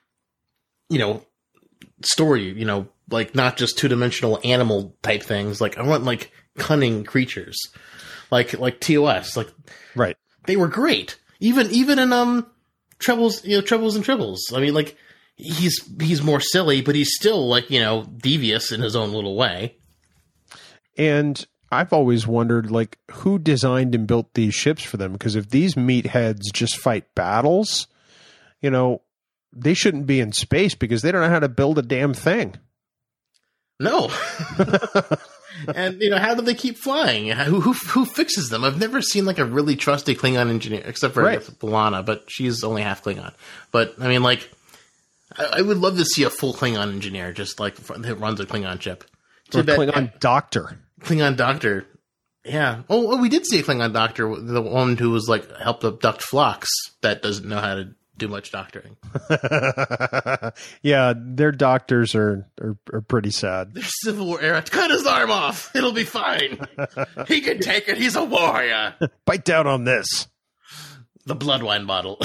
you know, story. You know, like not just two dimensional animal type things. Like I want like cunning creatures, like like T O S. Like right, they were great. Even even in um Troubles, you know, Troubles and Tribbles. I mean, like. he's he's more silly, but he's still like, you know, devious in his own little way. And I've always wondered, like, who designed and built these ships for them? Because if these meatheads just fight battles, you know, they shouldn't be in space because they don't know how to build a damn thing. No. And, you know, how do they keep flying? Who, who who fixes them? I've never seen, like, a really trusty Klingon engineer, except for Right. B'Elanna, but she's only half Klingon. But, I mean, like, I, I would love to see a full Klingon engineer, just, like, that runs a Klingon ship. Or Too bad- Klingon doctor. Klingon doctor. Yeah. Oh, oh, we did see a Klingon doctor, the one who was, like, helped abduct Phlox that doesn't know how to do much doctoring. Yeah, their doctors are, are, are pretty sad. Their Civil War era. Cut his arm off. It'll be fine. He can take it. He's a warrior. Bite down on this. The blood wine bottle.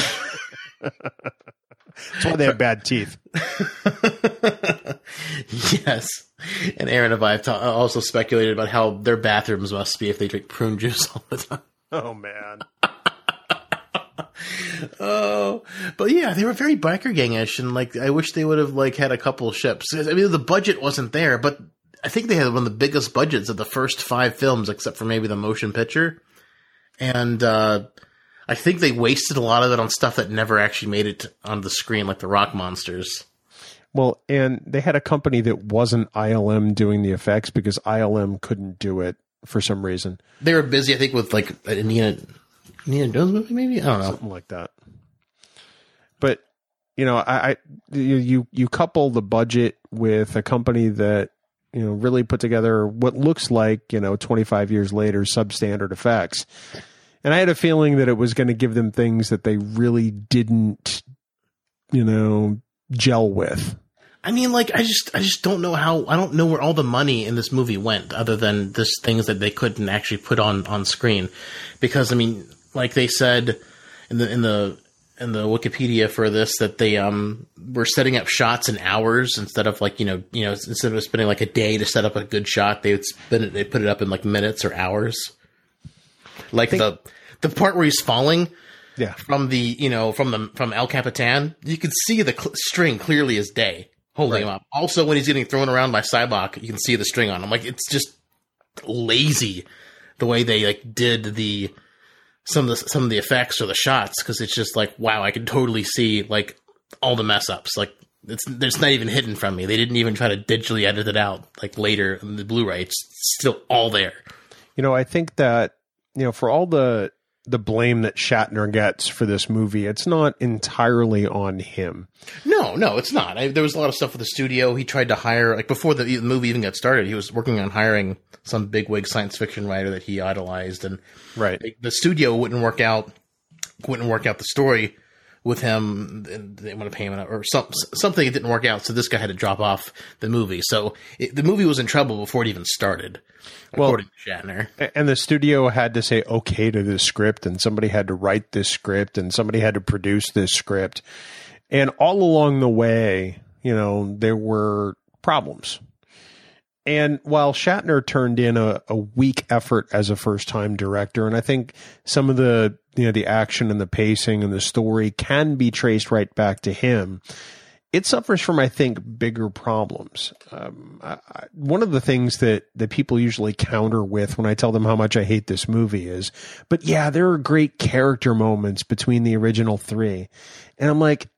That's why they have bad teeth. Yes. And Aaron and I have ta- also speculated about how their bathrooms must be if they drink prune juice all the time. Oh, man. Oh, but yeah, they were very biker gang-ish, and like I wish they would have like had a couple ships. I mean, the budget wasn't there, but I think they had one of the biggest budgets of the first five films, except for maybe the motion picture. And uh, I think they wasted a lot of it on stuff that never actually made it on the screen, like the rock monsters. Well, and they had a company that wasn't I L M doing the effects because I L M couldn't do it for some reason. They were busy, I think, with like an Indiana, Indiana Jones movie, maybe? I don't know. Something like that. But, you know, I, I you, you you couple the budget with a company that, you know, really put together what looks like, you know, twenty-five years later, substandard effects. And I had a feeling that it was going to give them things that they really didn't, you know, gel with. I mean, like, I just, I just don't know how, I don't know where all the money in this movie went, other than this things that they couldn't actually put on, on screen. Because, I mean, like they said in the, in the, in the Wikipedia for this, that they, um, were setting up shots in hours instead of like, you know, you know, instead of spending like a day to set up a good shot, they would spend it, they put it up in like minutes or hours. Like think- the, the part where he's falling. Yeah. From the, you know, from the, from El Capitan, you could see the cl- string clearly as day holding Right. him up. Also, when he's getting thrown around by Cybok, you can see the string on him. Like, it's just lazy the way they like did the, some of the, some of the effects or the shots. Cause it's just like, wow, I can totally see like all the mess ups. Like it's, it's not even hidden from me. They didn't even try to digitally edit it out like later in the Blu-ray. It's still all there. You know, I think that, you know, for all the, the blame that Shatner gets for this movie, it's not entirely on him. No, no, it's not. I, there was a lot of stuff with the studio. He tried to hire, like before the, the movie even got started, he was working on hiring some bigwig science fiction writer that he idolized, and Right. the, the studio wouldn't work out, wouldn't work out the story with him. And they want to pay him or some, something. It didn't work out, so this guy had to drop off the movie. So it, the movie was in trouble before it even started, according to Shatner. And the studio had to say okay to this script, and somebody had to write this script, and somebody had to produce this script. And all along the way, you know, there were problems. And while Shatner turned in a, a weak effort as a first-time director, and I think some of the, you know, the action and the pacing and the story can be traced right back to him, it suffers from, I think, bigger problems. Um, I, I, one of the things that, that people usually counter with when I tell them how much I hate this movie is, but yeah, there are great character moments between the original three. And I'm like,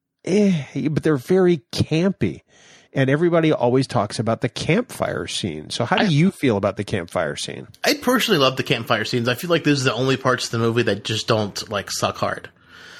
eh, but they're very campy. And everybody always talks about the campfire scene. So how do I, you feel about the campfire scene? I personally love the campfire scenes. I feel like this is the only parts of the movie that just don't like suck hard.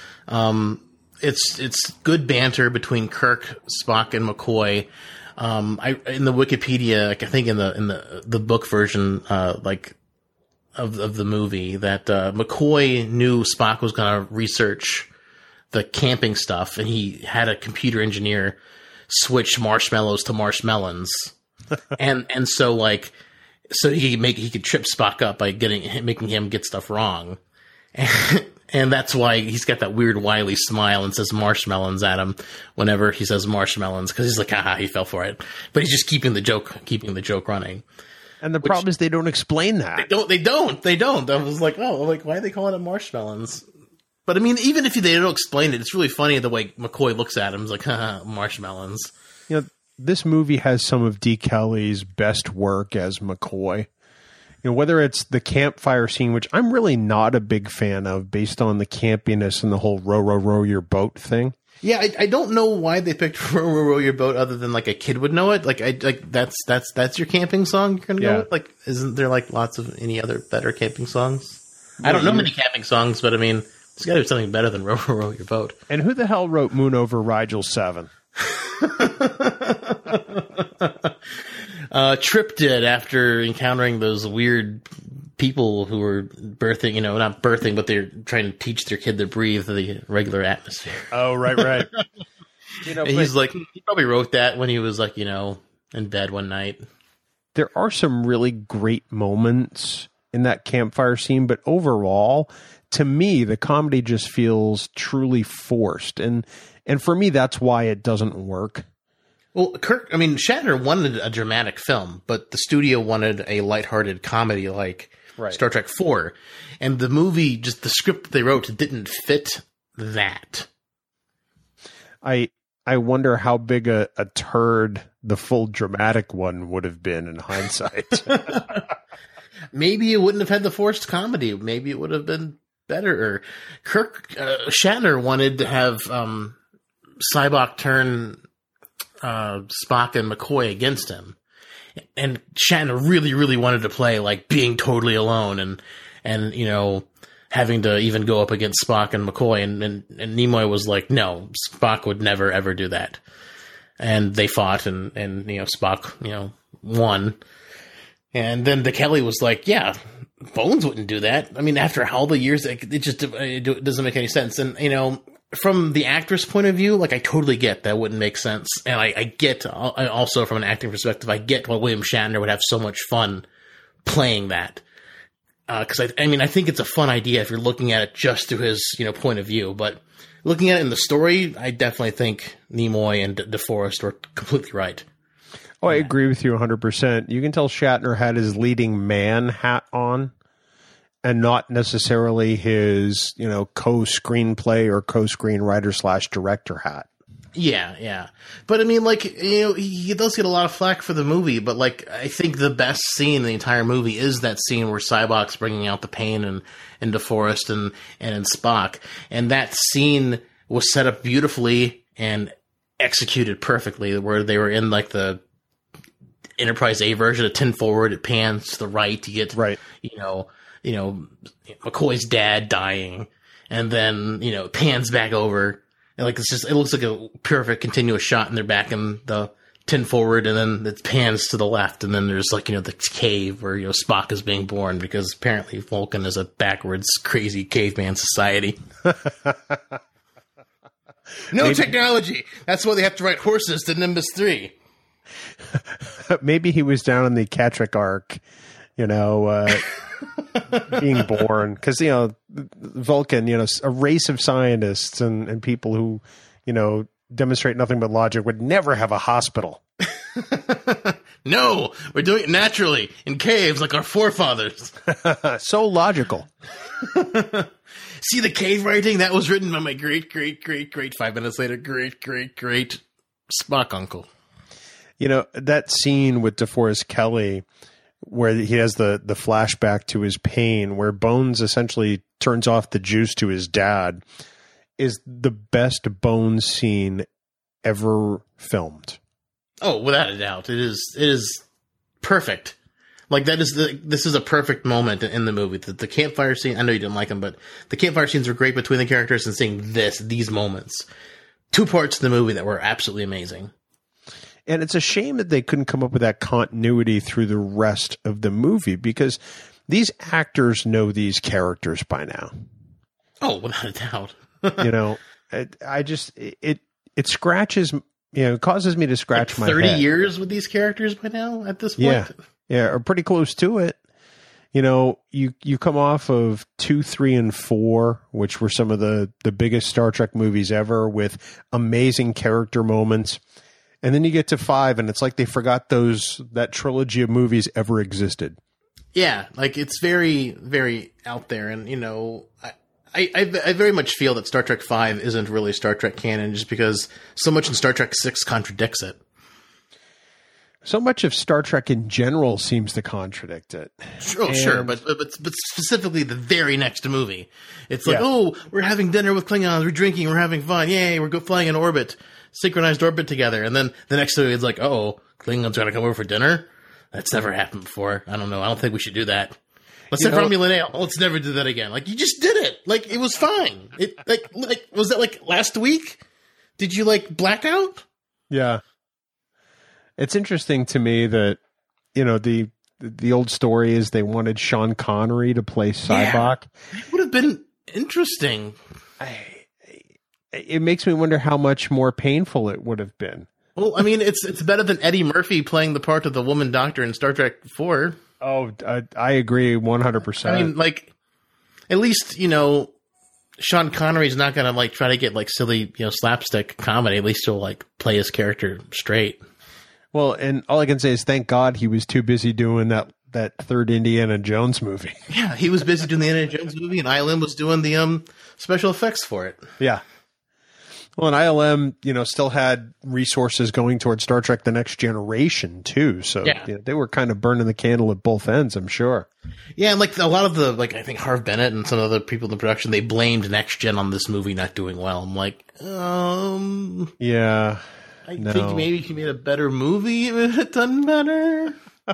Um, It's it's good banter between Kirk, Spock, and McCoy. Um, I in the Wikipedia, like I think in the in the the book version, uh, like of of the movie, that uh, McCoy knew Spock was going to research the camping stuff, and he had a computer engineer switch marshmallows to marshmelons, and and so like so he could make he could trip Spock up by getting making him get stuff wrong. And, and that's why he's got that weird wily smile and says marshmallows at him whenever he says marshmallows, because he's like, haha, he fell for it. But he's just keeping the joke, keeping the joke running. And the Which, problem is they don't explain that. They don't, they don't, they don't. I was like, oh, like, why are they calling it marshmallows? But I mean, even if they don't explain it, it's really funny the way McCoy looks at him. He's like, haha, marshmallows. You know, this movie has some of D. Kelly's best work as McCoy. You know, whether it's the campfire scene, which I'm really not a big fan of based on the campiness and the whole row, row, row your boat thing. Yeah, I, I don't know why they picked row, row, row your boat other than like a kid would know it. Like, I like that's that's that's your camping song you're gonna Yeah. go with? Like, isn't there like lots of any other better camping songs? I don't know many camping songs, but I mean, there's got to be something better than row, row, row your boat. And who the hell wrote Moon Over Rigel seven? uh, Trip did after encountering those weird people who were birthing, you know, not birthing, but they're trying to teach their kid to breathe the regular atmosphere. Oh, right, right. You know, And he's like, he probably wrote that when he was like, you know, in bed one night. there are some really great moments in that campfire scene, but overall, to me, the comedy just feels truly forced. And and for me, that's why it doesn't work. Well, Kirk, I mean, Shatner wanted a dramatic film, but the studio wanted a lighthearted comedy like Right. Star Trek four. And the movie, just the script they wrote didn't fit that. I I wonder how big a, a turd the full dramatic one would have been in hindsight. Maybe it wouldn't have had the forced comedy. Maybe it would have been better. Kirk uh, Shatner wanted to have um, Sybok turn uh, Spock and McCoy against him, and Shatner really, really wanted to play like being totally alone and and you know having to even go up against Spock and McCoy, and and, and Nimoy was like, no, Spock would never ever do that, and they fought, and and you know Spock you know won. And then the Kelly was like, yeah, Bones wouldn't do that. I mean, after all the years, it just it doesn't make any sense. And, you know, from the actress point of view, like, I totally get that wouldn't make sense. And I, I get, I also from an acting perspective, I get why William Shatner would have so much fun playing that. Because, uh, I, I mean, I think it's a fun idea if you're looking at it just through his, you know, point of view. But looking at it in the story, I definitely think Nimoy and DeForest were completely right. Oh, I agree with you one hundred percent. You can tell Shatner had his leading man hat on and not necessarily his, you know, co-screenplay or co-screenwriter slash director hat. Yeah, yeah. But I mean, like, you know, he does get a lot of flack for the movie, but like, I think the best scene in the entire movie is that scene where Sybok's bringing out the pain in, in DeForest and, and in Spock. And that scene was set up beautifully and executed perfectly, where they were in like the Enterprise A version of ten forward, it pans to the right, you get, right. you know, you know, McCoy's dad dying, and then, you know, it pans back over, and like, it's just, it looks like a perfect continuous shot, and they're back in the ten forward, and then it pans to the left, and then there's like, you know, the cave where, you know, Spock is being born, because apparently Vulcan is a backwards, crazy caveman society. No Maybe. Technology! That's why they have to ride horses to Nimbus three. Maybe he was down in the Catrick Arc, you know, uh, being born. Because, you know, Vulcan, you know, a race of scientists and, and people who, you know, demonstrate nothing but logic would never have a hospital. No, we're doing it naturally in caves like our forefathers. So logical. See the cave writing? That was written by my great, great, great, great, five minutes later, great, great, great Spock uncle. You know, that scene with DeForest Kelley where he has the, the flashback to his pain, where Bones essentially turns off the juice to his dad, is the best Bones scene ever filmed. Oh, without a doubt. It is, it is perfect. Like, that is the, this is a perfect moment in the movie. The, the campfire scene, I know you didn't like them, but the campfire scenes were great between the characters, and seeing this, these moments. Two parts of the movie that were absolutely amazing. And it's a shame that they couldn't come up with that continuity through the rest of the movie, because these actors know these characters by now. Oh, without a doubt. You know, it, I just, it, it scratches, you know, it causes me to scratch like my thirty head. years with these characters by now at this point? Yeah. Yeah. Or pretty close to it. You know, you, you come off of two, three, and four, which were some of the, the biggest Star Trek movies ever, with amazing character moments. And then you get to five, and it's like they forgot those that trilogy of movies ever existed. Yeah, like, it's very, very out there. And, you know, I, I, I, I very much feel that Star Trek five isn't really Star Trek canon just because so much in Star Trek six contradicts it. So much of Star Trek in general seems to contradict it. Sure, And- sure, but, but but specifically the very next movie, it's like, Yeah. oh, we're having dinner with Klingons, we're drinking, we're having fun, yay, we're go flying in orbit, synchronized orbit together, and then the next movie is like, oh, Klingons are gonna come over for dinner. That's never happened before. I don't know. I don't think we should do that. Let's You say know- Romulan ale. Let's never do that again. Like you just did it. Like it was fine. It like like was that like last week? Did you like black out? Yeah. It's interesting to me that, you know, the the old story is they wanted Sean Connery to play Sybok. It would have been interesting. I, it makes me wonder how much more painful it would have been. Well, I mean, it's it's better than Eddie Murphy playing the part of the woman doctor in Star Trek four. Oh, I, I agree one hundred percent. I mean, like, at least, you know, Sean Connery's not going to, like, try to get, like, silly, you know, slapstick comedy. At least he'll, like, play his character straight. Well, and all I can say is thank God he was too busy doing that, that third Indiana Jones movie. Yeah, he was busy doing the Indiana Jones movie, and I L M was doing the um special effects for it. Yeah. Well, and I L M, you know, still had resources going towards Star Trek The Next Generation, too. So Yeah. you know, they were kind of burning the candle at both ends, I'm sure. Yeah, and, like, a lot of the, like, I think Harv Bennett and some other people in the production, they blamed Next Gen on this movie not doing well. I'm like, um... Yeah. I No. think maybe he made a better movie if it had done better.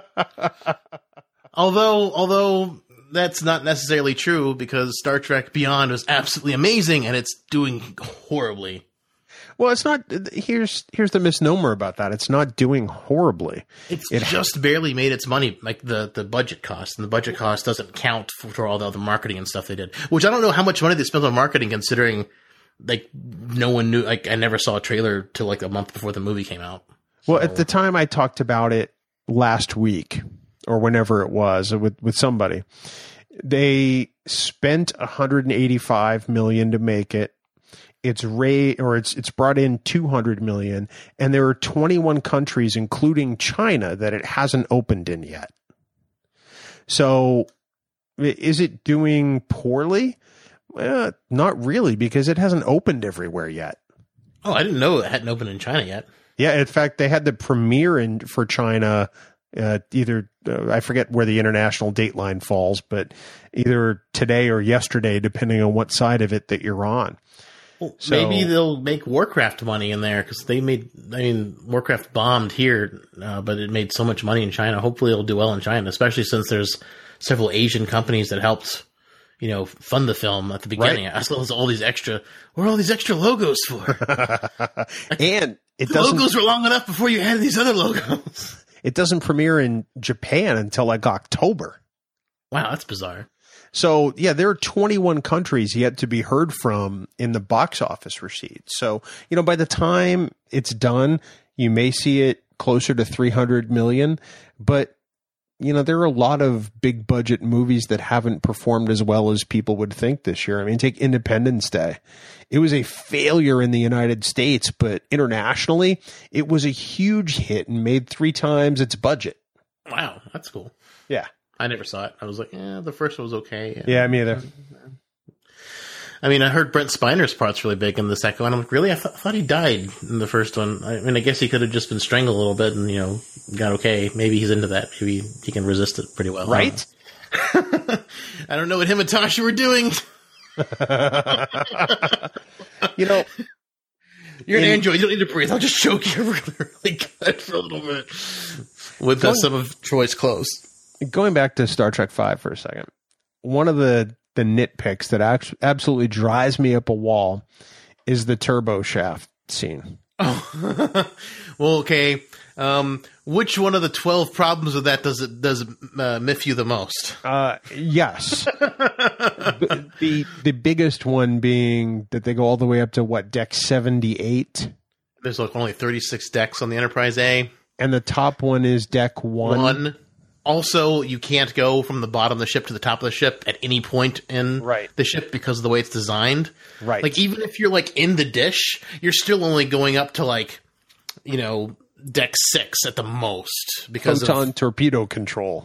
although, although that's not necessarily true because Star Trek Beyond was absolutely amazing and it's doing horribly. Well, it's not. Here's here's the misnomer about that. It's not doing horribly. It's It- just barely made its money, like the, the budget cost, and the budget cost doesn't count for, for all the other marketing and stuff they did. Which I don't know how much money they spent on marketing, considering like no one knew. Like I never saw a trailer till like a month before the movie came out. Well, at the time I talked about it last week or whenever it was with, with somebody, they spent one hundred eighty-five million dollars to make it. It's rate or it's it's brought in two hundred million, and there are twenty-one countries, including China, that it hasn't opened in yet. So, i- is it doing poorly? Well, not really, because it hasn't opened everywhere yet. Oh, I didn't know it hadn't opened in China yet. Yeah, in fact, they had the premiere in for China. Uh, either uh, I forget where the international date line falls, but either today or yesterday, depending on what side of it that you're on. Well, So- maybe they'll make Warcraft money in there because they made. I mean, Warcraft bombed here, uh, but it made so much money in China. Hopefully, it'll do well in China, especially since there's several Asian companies that helped, you know, fund the film at the beginning. As well as all these extra. What are all these extra logos for? And it The doesn't logos were long enough before you added these other logos. it doesn't premiere in Japan until like October. Wow, that's bizarre. So, yeah, there are twenty-one countries yet to be heard from in the box office receipts. So, you know, by the time it's done, you may see it closer to three hundred million. But, you know, there are a lot of big budget movies that haven't performed as well as people would think this year. I mean, take Independence Day. It was a failure in the United States, but internationally, it was a huge hit and made three times its budget. Wow, that's cool. Yeah. I never saw it. I was like, yeah, the first one was okay. Yeah, me either. I mean, I heard Brent Spiner's part's really big in the second one. I'm like, really? I, th- I thought he died in the first one. I mean, I guess he could have just been strangled a little bit and, you know, got okay. Maybe he's into that. Maybe he can resist it pretty well. Right? I don't know what him and Tasha were doing. You know, You're an In- android. You don't need to breathe. I'll just choke you really, really good for a little bit with uh, some of Troy's clothes. going back to Star Trek five for a second, one of the, the nitpicks that act- absolutely drives me up a wall is the turbo shaft scene. Oh, well, okay. Um, which one of the twelve problems with that does it does uh, miff you the most? Uh, yes. the, the the biggest one being that they go all the way up to what, deck seventy-eight, There's like only thirty-six decks on the Enterprise A. and the top one is deck one. One. Also, you can't go from the bottom of the ship to the top of the ship at any point in Right. the ship because of the way it's designed. Right. Like, even if you're, like, in the dish, you're still only going up to, like, you know, deck six at the most. Because Photon of, torpedo control.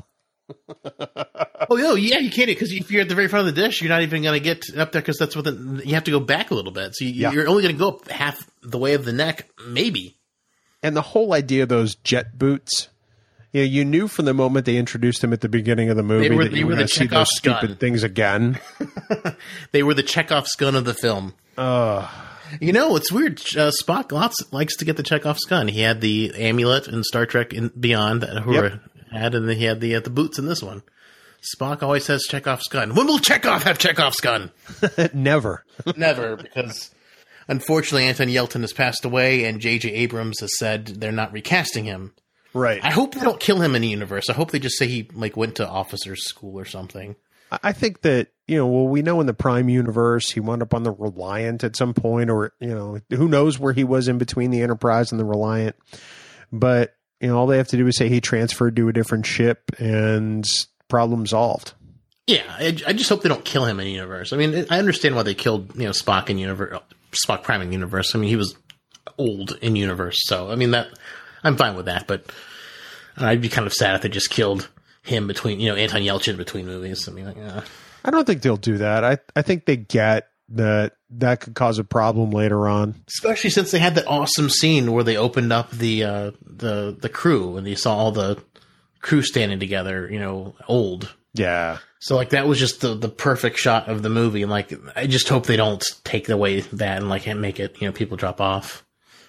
Oh, no, yeah, you can't, because if you're at the very front of the dish, you're not even going to get up there because that's what the, you have to go back a little bit. So you, Yeah. you're only going to go up half the way of the neck, maybe. And the whole idea of those jet boots, you know, you knew from the moment they introduced them at the beginning of the movie They were- that they you were were going the to see Chekhov's those stupid gun. things again. They were the Chekhov's gun of the film. Uh, You know, it's weird. Uh, Spock lots likes to get the Chekhov's gun. He had the amulet in Star Trek in Beyond that Uhura Yep. had, and then he had the uh, the boots in this one. Spock always has Chekhov's gun. When will Chekhov have Chekhov's gun? never. Never, because unfortunately Anton Yelchin has passed away, and J J. Abrams has said they're not recasting him. Right. I hope they don't kill him in the universe. I hope they just say he like went to officers' school or something. I think that, you know, well, we know in the Prime universe he wound up on the Reliant at some point, or, you know, who knows where he was in between the Enterprise and the Reliant. But, you know, all they have to do is say he transferred to a different ship and problem solved. Yeah, I, I just hope they don't kill him in the universe. I mean, I understand why they killed, you know, Spock in universe, Spock Prime in universe. I mean, he was old in universe, so I mean that I'm fine with that. But I'd be kind of sad if they just killed him between, you know, Anton Yelchin between movies. I mean, like, yeah. I don't think they'll do that. I I think they get that that could cause a problem later on. Especially since they had that awesome scene where they opened up the uh, the the crew and you saw all the crew standing together, you know, old. Yeah. So like that was just the the perfect shot of the movie, and like I just hope they don't take away that and like make it, you know, people drop off.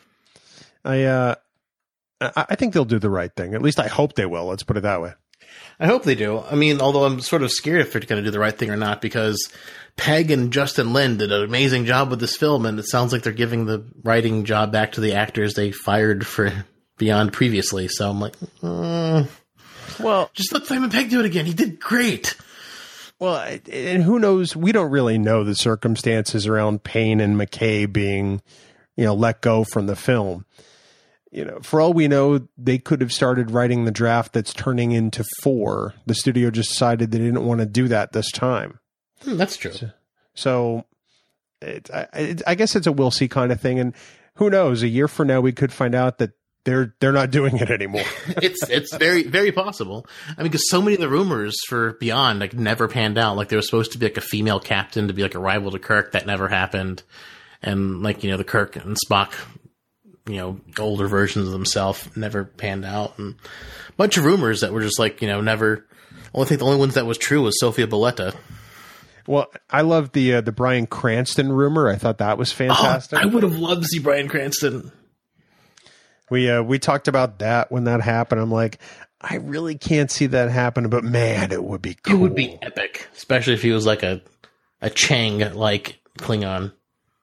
I uh I, I think they'll do the right thing. At least I hope they will. Let's put it that way. I hope they do. I mean, although I'm sort of scared if they're going to do the right thing or not, because Peg and Justin Lin did an amazing job with this film, and it sounds like they're giving the writing job back to the actors they fired for Beyond previously. So I'm like, mm, Well, just let Simon Pegg do it again. He did great. well, and who knows? We don't really know the circumstances around Payne and McKay being, you know, let go from the film. You know, for all we know, they could have started writing the draft that's turning into four. The studio just decided they didn't want to do that this time. Hmm, that's true. So it, I, it, I guess it's a we'll see kind of thing. And who knows? A year from now, we could find out that they're they're not doing it anymore. it's it's very very possible. I mean, because so many of the rumors for Beyond like never panned out. Like there was supposed to be like a female captain to be like a rival to Kirk. That never happened. And like, you know, the Kirk and Spock, you know, older versions of themselves never panned out, and a bunch of rumors that were just like, you know, never. I think the only ones that was true was Sophia Boletta. Well, I love the uh, the Bryan Cranston rumor. I thought that was fantastic. Oh, I would have loved to see Bryan Cranston. We uh, we talked about that when that happened. I'm like, I really can't see that happening, but man, it would be cool. It would be epic, especially if he was like a a Chang like Klingon.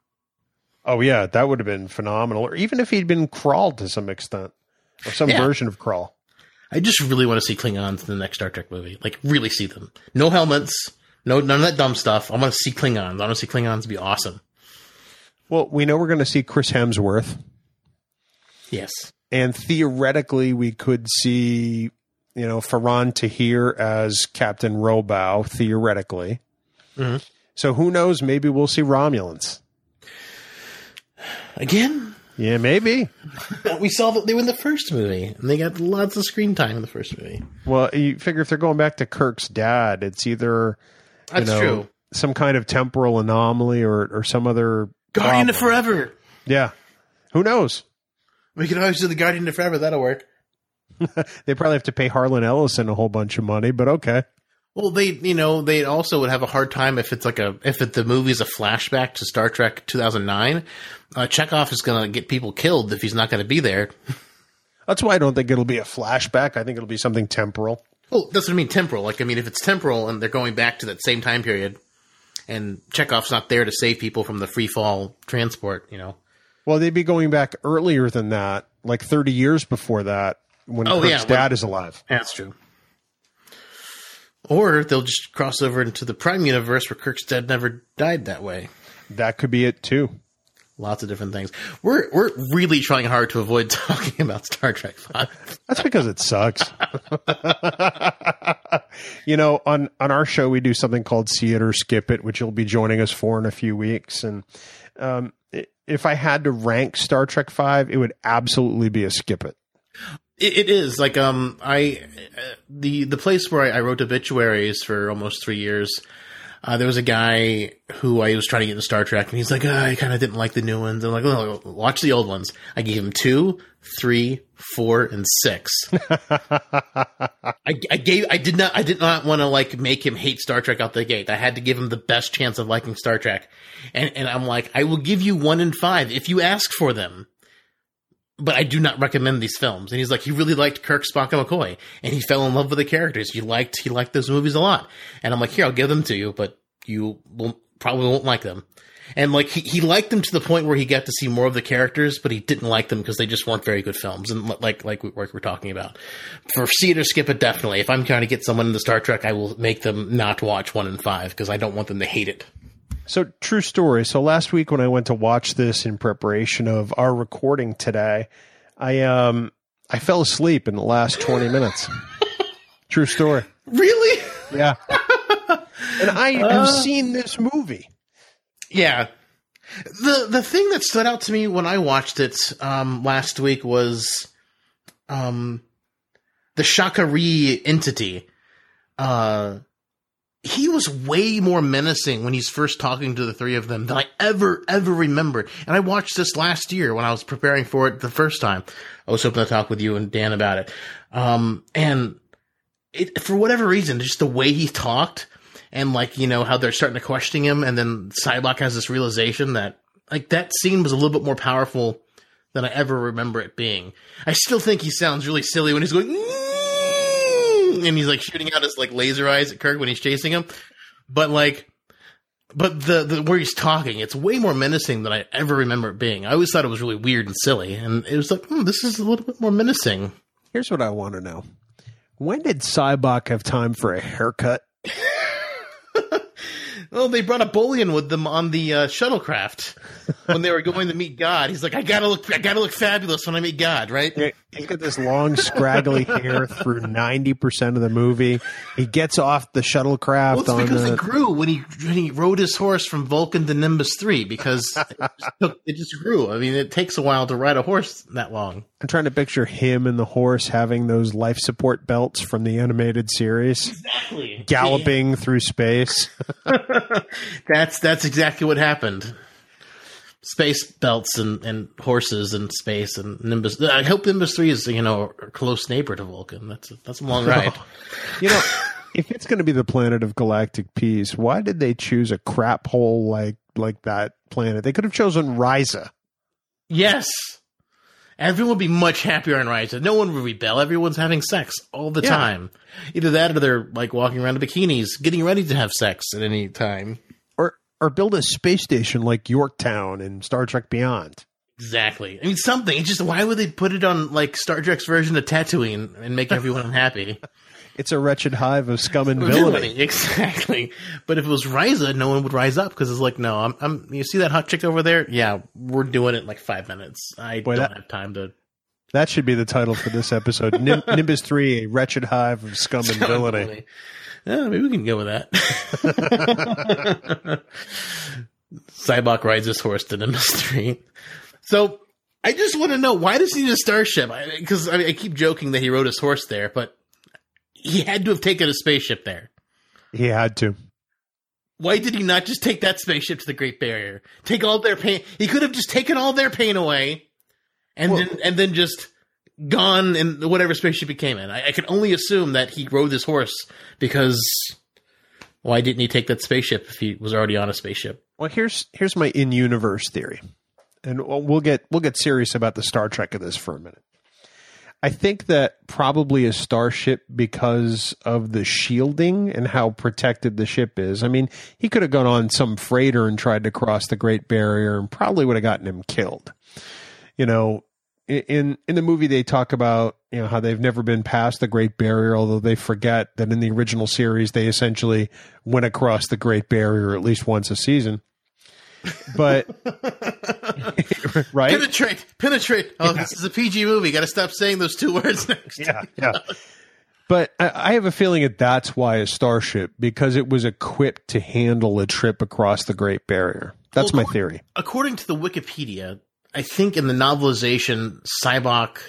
Oh yeah, that would have been phenomenal. Or even if he'd been crawled to some extent, or some Yeah. version of crawl. I just really want to see Klingons in the next Star Trek movie. Like, really see them. No helmets. No, none of that dumb stuff. I want to see Klingons. I want to see Klingons be awesome. Well, we know we're going to see Chris Hemsworth, Yes. and theoretically, we could see, you know, Ferran Tahir as Captain Robow. Theoretically, Mm-hmm. so who knows? Maybe we'll see Romulans. Again? Yeah, maybe. We saw that they were in the first movie, and they got lots of screen time in the first movie. Well, you figure if they're going back to Kirk's dad, it's either That's you know, true. some kind of temporal anomaly or or some other Guardian of problem. Forever. Yeah, who knows? We could always do the Guardian of Forever. That'll work. They probably have to pay Harlan Ellison a whole bunch of money, but okay. Well, they, you know, they also would have a hard time if it's like a, if it, the movie's a flashback to Star Trek two thousand nine. Uh, Chekhov is going to get people killed if he's not going to be there. That's why I don't think it'll be a flashback. I think it'll be something temporal. Well, that's what I mean, temporal. Like, I mean, if it's temporal and they're going back to that same time period, and Chekhov's not there to save people from the free fall transport, you know. Well, they'd be going back earlier than that, like thirty years before that, when Oh, Kirk's yeah, dad when- is alive. That's true. Or they'll just cross over into the Prime universe where Kirk's dad never died that way. That could be it too. Lots of different things. We're we're really trying hard to avoid talking about Star Trek five. That's because it sucks. You know, on, on our show, we do something called See It or Skip It, which you'll be joining us for in a few weeks. And um, i- if I had to rank Star Trek five, it would absolutely be a skip it. It, it is like um I uh, the the place where I, I wrote obituaries for almost three years. Uh, there was a guy who I was trying to get into Star Trek, and he's like, oh, I kind of didn't like the new ones. I'm like, oh, watch the old ones. I gave him two, three, four, and six. I, I gave, I did not, I did not want to like make him hate Star Trek out the gate. I had to give him the best chance of liking Star Trek, and and I'm like, I will give you one and five if you ask for them. But I do not recommend these films. And he's like, he really liked Kirk, Spock, and McCoy. And he fell in love with the characters. He liked, he liked those movies a lot. And I'm like, here, I'll give them to you, but you will probably won't like them. And like, he, he liked them to the point where he got to see more of the characters, but he didn't like them because they just weren't very good films. And like, like we, like we're talking about. For see it or skip it, definitely. If I'm trying to get someone into Star Trek, I will make them not watch one and five because I don't want them to hate it. So, true story. So, last week when I went to watch this in preparation of our recording today, I um I fell asleep in the last twenty minutes. True story. Really? Yeah. And I have uh, seen this movie. Yeah. The the thing that stood out to me when I watched it um, last week was um, the Shakari entity. Uh He was way more menacing when he's first talking to the three of them than I ever, ever remembered. And I watched this last year when I was preparing for it the first time. I was hoping to talk with you and Dan about it. Um, and it, for whatever reason, just the way he talked and like, you know, how they're starting to question him. And then Sybok has this realization that like that scene was a little bit more powerful than I ever remember it being. I still think he sounds really silly when he's going, and he's like shooting out his like laser eyes at Kirk when he's chasing him. But like, but the, the where he's talking, it's way more menacing than I ever remember it being. I always thought it was really weird and silly. And it was like, hmm, this is a little bit more menacing. Here's what I want to know. When did Sybok have time for a haircut? Well, they brought a bullion with them on the uh, shuttlecraft when they were going to meet God. He's like, I gotta look, I gotta look fabulous when I meet God, right? Yeah, he's got this long, scraggly hair through ninety percent of the movie. He gets off the shuttlecraft. Well, it's on because the... it grew when he when he rode his horse from Vulcan to Nimbus three because it just, took, it just grew. I mean, it takes a while to ride a horse that long. I'm trying to picture him and the horse having those life support belts from the animated series. Exactly. Galloping yeah. through space. that's that's exactly what happened. Space belts and, and horses and space and Nimbus. I hope Nimbus three is, you know, a close neighbor to Vulcan. That's a, that's a long ride. You know, if it's going to be the planet of galactic peace, why did they choose a crap hole like like that planet? They could have chosen Risa. Yes. Everyone would be much happier on Risa. No one would rebel. Everyone's having sex all the yeah. time. Either that or they're like walking around in bikinis, getting ready to have sex at any time. Or or build a space station like Yorktown in Star Trek Beyond. Exactly. I mean, something. It's just, why would they put it on like Star Trek's version of Tatooine and make everyone unhappy? It's a wretched hive of scum and villainy. Exactly. But if it was Risa, no one would rise up because it's like, no, I'm, I'm, you see that hot chick over there? Yeah, we're doing it in like five minutes. I Boy, don't that, have time to. That should be the title for this episode. Nim- Nimbus three, a wretched hive of scum and villainy. Yeah, maybe we can go with that. Sybok rides his horse to Nimbus three. So I just want to know, why does he need a starship? Because I, I, mean, I keep joking that he rode his horse there, but he had to have taken a spaceship there. He had to. Why did he not just take that spaceship to the Great Barrier? Take all their pain. He could have just taken all their pain away, and well, then and then just gone in whatever spaceship he came in. I, I can only assume that he rode this horse because why didn't he take that spaceship if he was already on a spaceship? Well, here's here's my in-universe theory, and we'll get we'll get serious about the Star Trek of this for a minute. I think that probably a starship because of the shielding and how protected the ship is. I mean, he could have gone on some freighter and tried to cross the Great Barrier and probably would have gotten him killed. You know, in in the movie they talk about, you know, how they've never been past the Great Barrier, although they forget that in the original series they essentially went across the Great Barrier at least once a season. But right, penetrate, penetrate. Oh, yeah. This is a P G movie. Got to stop saying those two words next. Yeah, yeah. But I, I have a feeling that that's why a starship, because it was equipped to handle a trip across the Great Barrier. That's well, my theory. According to the Wikipedia, I think in the novelization, Sybok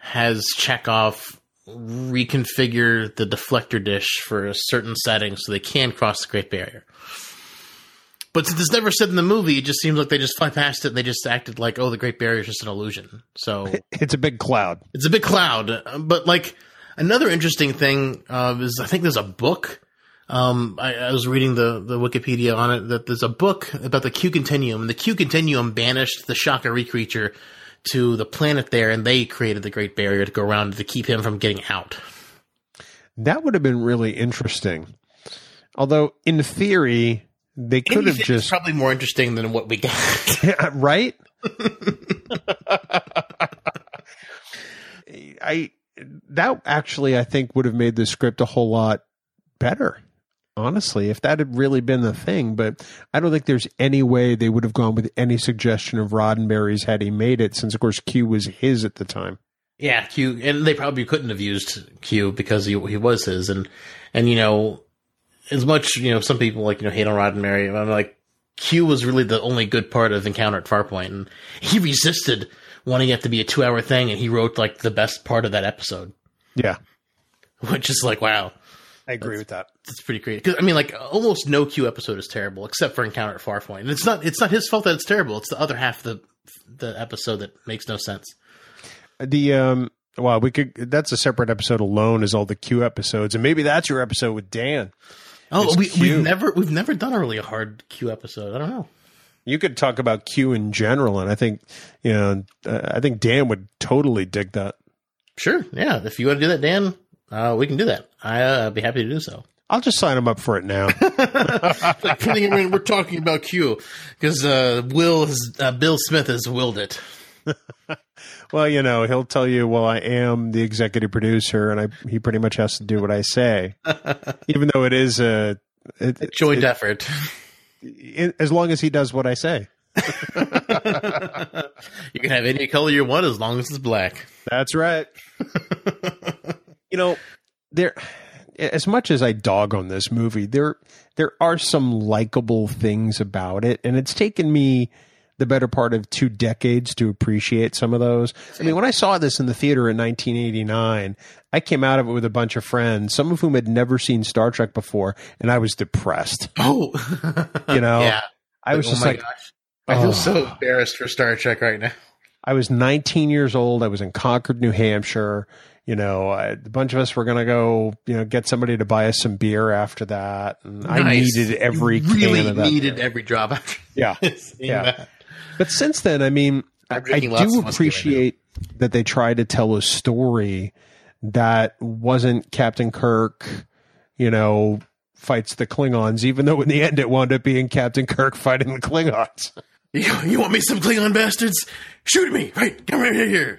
has Chekhov reconfigure the deflector dish for a certain setting so they can cross the Great Barrier. But since it's never said in the movie, it just seems like they just fly past it and they just acted like, oh, the Great Barrier is just an illusion. So it's a big cloud. It's a big cloud. But like another interesting thing uh, is I think there's a book. Um, I, I was reading the, the Wikipedia on it that there's a book about the Q Continuum, and the Q Continuum banished the Shaka-Ree creature to the planet there, and they created the Great Barrier to go around to keep him from getting out. That would have been really interesting. Although, in theory, they could have just... probably more interesting than what we got. Yeah, right? I That actually, I think, would have made the script a whole lot better. Honestly, if that had really been the thing, but I don't think there's any way they would have gone with any suggestion of Roddenberry's had he made it, since of course Q was his at the time. Yeah, Q, and they probably couldn't have used Q because he he was his, and and you know, as much you know, some people like you know hate on Roddenberry. I'm like, Q was really the only good part of Encounter at Farpoint, and he resisted wanting it to be a two hour thing, and he wrote like the best part of that episode. Yeah, which is like wow. I agree with that. That's pretty great. Because I mean, like almost no Q episode is terrible except for Encounter at Farpoint, and it's not it's not his fault that it's terrible. It's the other half of the the episode that makes no sense. The um, well, we could that's a separate episode alone. Is all the Q episodes, and maybe that's your episode with Dan. Oh, it's we Q. we've never we've never done a really hard Q episode. I don't know. You could talk about Q in general, and I think you know, uh, I think Dan would totally dig that. Sure, yeah. If you want to do that, Dan. Uh, we can do that. I'd uh, be happy to do so. I'll just sign him up for it now. Like putting him in, we're talking about Q because uh, Will has, uh, Bill Smith has willed it. Well, you know, he'll tell you, well, I am the executive producer, and I, he pretty much has to do what I say, even though it is a, it, a joint it, effort. It, as long as he does what I say. You can have any color you want as long as it's black. That's right. You know, there. As much as I dog on this movie, there there are some likable things about it, and it's taken me the better part of two decades to appreciate some of those. I mean, when I saw this in the theater in nineteen eighty-nine, I came out of it with a bunch of friends, some of whom had never seen Star Trek before, and I was depressed. Oh, you know, yeah. I was oh just my like, gosh. I feel oh. so embarrassed for Star Trek right now. I was nineteen years old. I was in Concord, New Hampshire. You know, I, a bunch of us were going to go, you know, get somebody to buy us some beer after that. And nice. I needed every you really can of that needed beer. every drop after Yeah. yeah. That. But since then, I mean, I, I do appreciate right that they tried to tell a story that wasn't Captain Kirk, you know, fights the Klingons, even though in the end it wound up being Captain Kirk fighting the Klingons. You, you want me some Klingon bastards? Shoot me! Right, come right here.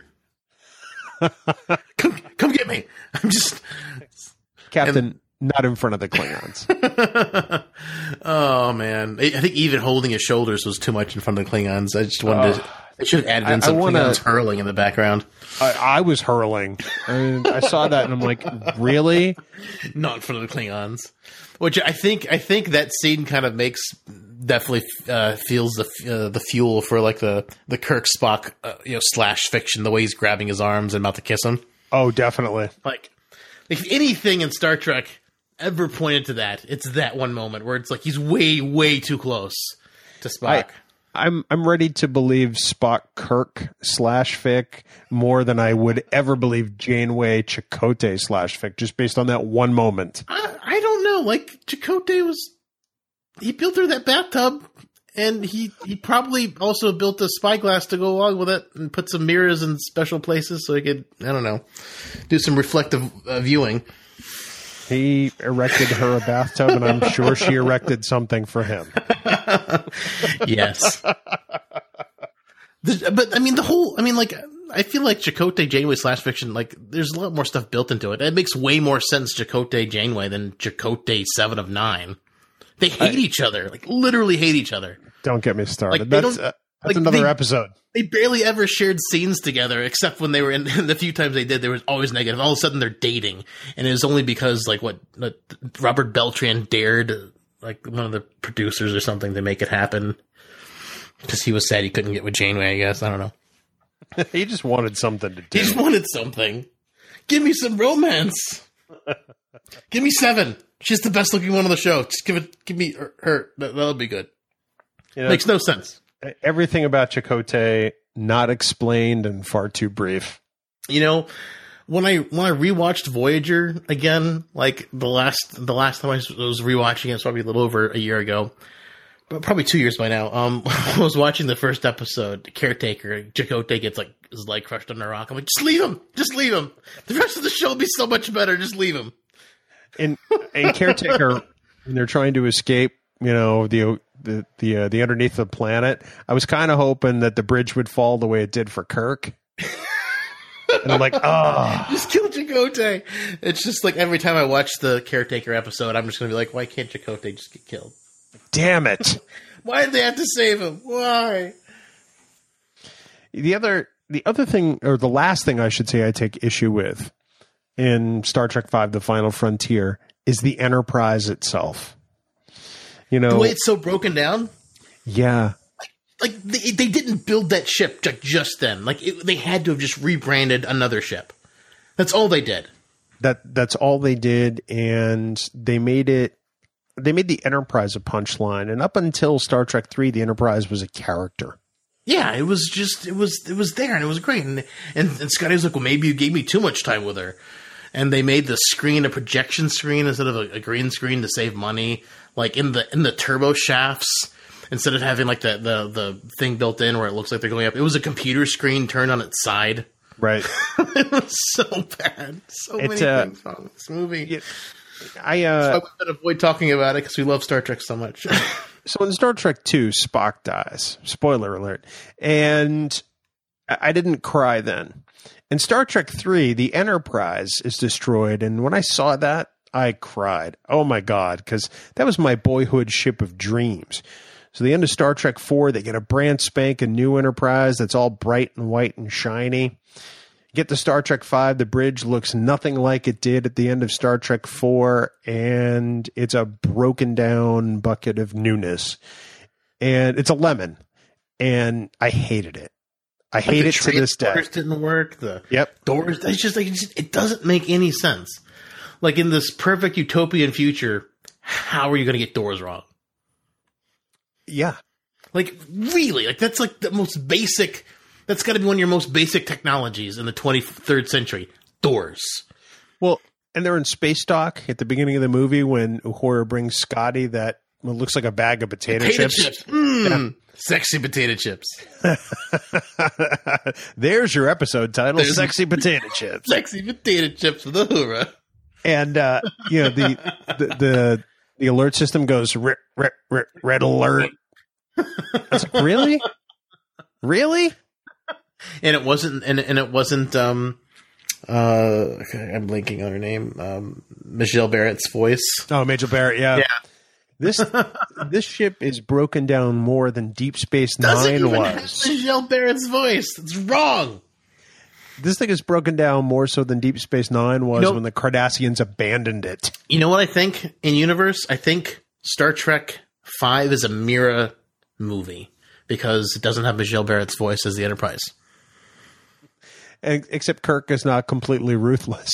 come, come get me! I'm just Captain, and, not in front of the Klingons. Oh man, I think even holding his shoulders was too much in front of the Klingons. I just wanted uh, to. They should have added in I, some I wanna, Klingons hurling in the background. I, I was hurling. I mean, I saw that and I'm like, really? Not in front of the Klingons. Which I think, I think that scene kind of makes definitely uh, feels the uh, the fuel for like the the Kirk Spock uh, you know slash fiction. The way he's grabbing his arms and about to kiss him. Oh, definitely. Like if anything in Star Trek ever pointed to that, it's that one moment where it's like he's way way too close to Spock. I, I'm I'm ready to believe Spock Kirk slash fic more than I would ever believe Janeway Chakotay slash fic, just based on that one moment. I, I don't know. Like Chakotay was, he built her that bathtub, and he he probably also built a spyglass to go along with it, and put some mirrors in special places so he could, I don't know, do some reflective uh, viewing. He erected her a bathtub, and I'm sure she erected something for him. Yes. But, I mean, the whole, I mean, like, I feel like Chakotay Janeway slash fiction, like, there's a lot more stuff built into it. It makes way more sense, Chakotay Janeway, than Chakotay Seven of Nine. They hate I, each other, like, literally hate each other. Don't get me started. Like, that's uh, that's like another they, episode. They barely ever shared scenes together, except when they were in, the few times they did, there was always negative. All of a sudden they're dating. And it was only because, like, what, uh, Robert Beltran dared, like, one of the producers or something to make it happen. Because he was sad he couldn't get with Janeway, I guess. I don't know. He just wanted something to do. He just wanted something. Give me some romance. Give me Seven. She's the best looking one on the show. Just give it. Give me her. her. That, that'll be good. You know, Makes no sense. Everything about Chakotay not explained and far too brief. You know, when I when I rewatched Voyager again, like the last the last time I was rewatching it, it's probably a little over a year ago, but probably two years by now. Um, I was watching the first episode, Caretaker. Chakotay gets like his leg crushed on a rock. I'm like, just leave him, just leave him. The rest of the show will be so much better. Just leave him. And and Caretaker, when they're trying to escape, you know, the the the uh, the underneath the planet, I was kind of hoping that the bridge would fall the way it did for Kirk. And I'm like, oh, just kill Chakotay. It's just like every time I watch the Caretaker episode, I'm just going to be like, why can't Chakotay just get killed? Damn it. Why did they have to save him? Why? The other, the other thing, or the last thing I should say I take issue with in Star Trek V, The Final Frontier, is the Enterprise itself. You know, the way it's so broken down? Yeah. Like, they, they didn't build that ship just, just then. Like, it, they had to have just rebranded another ship. That's all they did. That That's all they did, and they made it, they made the Enterprise a punchline, and up until Star Trek three, the Enterprise was a character. Yeah, it was just, it was it was there, and it was great. And, and, and Scotty was like, well, maybe you gave me too much time with her. And they made the screen a projection screen instead of a, a green screen to save money. Like, in the in the turbo shafts, instead of having like the, the, the thing built in where it looks like they're going up, it was a computer screen turned on its side. Right. It was so bad. So It's, many uh, things wrong with this movie. Yeah, I uh, That's why we could avoid talking about it because we love Star Trek so much. So in Star Trek two, Spock dies. Spoiler alert. And I didn't cry then. In Star Trek three, the Enterprise is destroyed. And when I saw that, I cried. Oh my God. Because that was my boyhood ship of dreams. So the end of Star Trek four, they get a brand spanking new Enterprise that's all bright and white and shiny. Get to Star Trek five, the bridge looks nothing like it did at the end of Star Trek four, and it's a broken down bucket of newness. And it's a lemon, and I hated it. I Like hate the it to this day. Doors didn't work. The Yep. doors. It's just like, it, just, it doesn't make any sense. Like, in this perfect utopian future, how are you going to get doors wrong? Yeah. Like, really? Like, that's like the most basic. That's got to be one of your most basic technologies in the twenty-third century. Doors. Well, and they're in space dock at the beginning of the movie when Uhura brings Scotty that well, looks like a bag of potato, Potato chips. chips. Mm, sexy potato chips. There's your episode title, There's- Sexy Potato Chips. Sexy potato chips with Uhura. And, uh, you know, the, the, the, the alert system goes, red, red, red, red alert. I was like, really? Really? And it wasn't, and, and it wasn't, um, uh, okay, I'm blanking on her name, um, Michelle Barrett's voice. Oh, Major Barrett, yeah. Yeah. This this ship is broken down more than Deep Space Doesn't Nine even was. have Michelle Barrett's voice. It's wrong. This thing is broken down more so than Deep Space Nine was You know- when the Cardassians abandoned it. You know what I think in universe? I think Star Trek Five is a Mira movie because it doesn't have Michelle Barrett's voice as the Enterprise. And, except Kirk is not completely ruthless.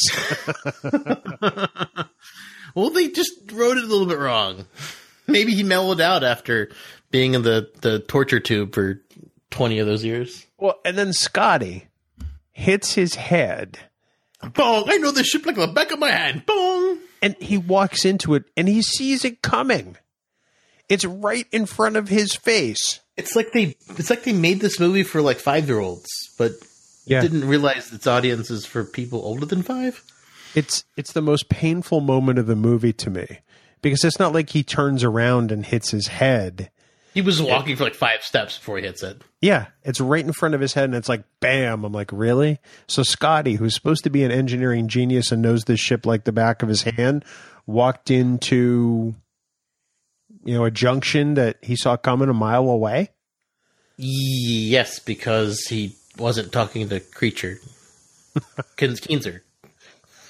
Well, they just wrote it a little bit wrong. Maybe he mellowed out after being in the, the torture tube for twenty of those years. Well, and then Scotty hits his head, Bong! I know this ship like the back of my hand. Bong! and he walks into it, and he sees it coming. It's right in front of his face. It's like they it's like they made this movie for like five year olds, but Yeah. didn't realize its audience is for people older than five. It's it's the most painful moment of the movie to me because it's not like he turns around and hits his head. He was walking for like five steps before he hits it. Yeah, it's right in front of his head, and it's like, bam. I'm like, really? So Scotty, who's supposed to be an engineering genius and knows this ship like the back of his hand, walked into, you know, a junction that he saw coming a mile away. Yes, because he wasn't talking to Creature. Keenzer.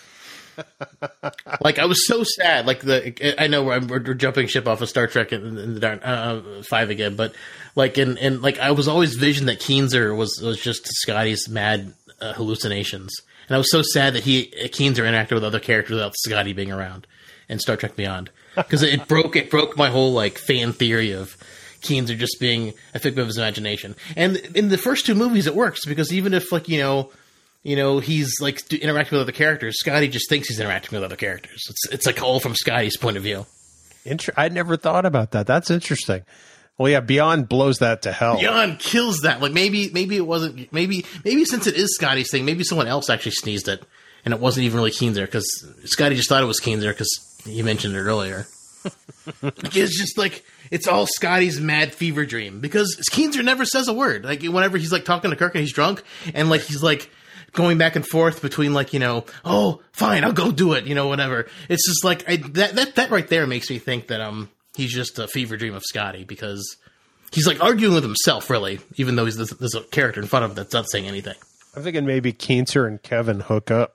Like, I was so sad. Like, the I know we're, we're jumping ship off of Star Trek in, in the dark uh, five again, but like, in, in like, I was always visioned that Keenser was was just Scotty's mad uh, hallucinations, and I was so sad that he Keenser interacted with other characters without Scotty being around in Star Trek Beyond, because it broke it broke my whole like fan theory of Keenser just being a figment of his imagination. And in the first two movies, it works because even if like you know. You know, he's like interacting with other characters. Scotty just thinks he's interacting with other characters. It's it's like all from Scotty's point of view. Inter- I never thought about that. That's interesting. Well, yeah, Beyond blows that to hell. Beyond kills that. Like maybe maybe it wasn't. Maybe maybe since it is Scotty's thing, maybe someone else actually sneezed it, and it wasn't even really Keenser because Scotty just thought it was Keenser because you mentioned it earlier. It's just like it's all Scotty's mad fever dream because Keenser never says a word. Like whenever he's like talking to Kirk and he's drunk and like he's like. Going back and forth between like, you know, oh, fine, I'll go do it, you know, whatever. It's just like I, that that that right there makes me think that um he's just a fever dream of Scotty because he's like arguing with himself, really, even though he's there's, there's a character in front of him that's not saying anything. I'm thinking maybe Keenser and Kevin hook up.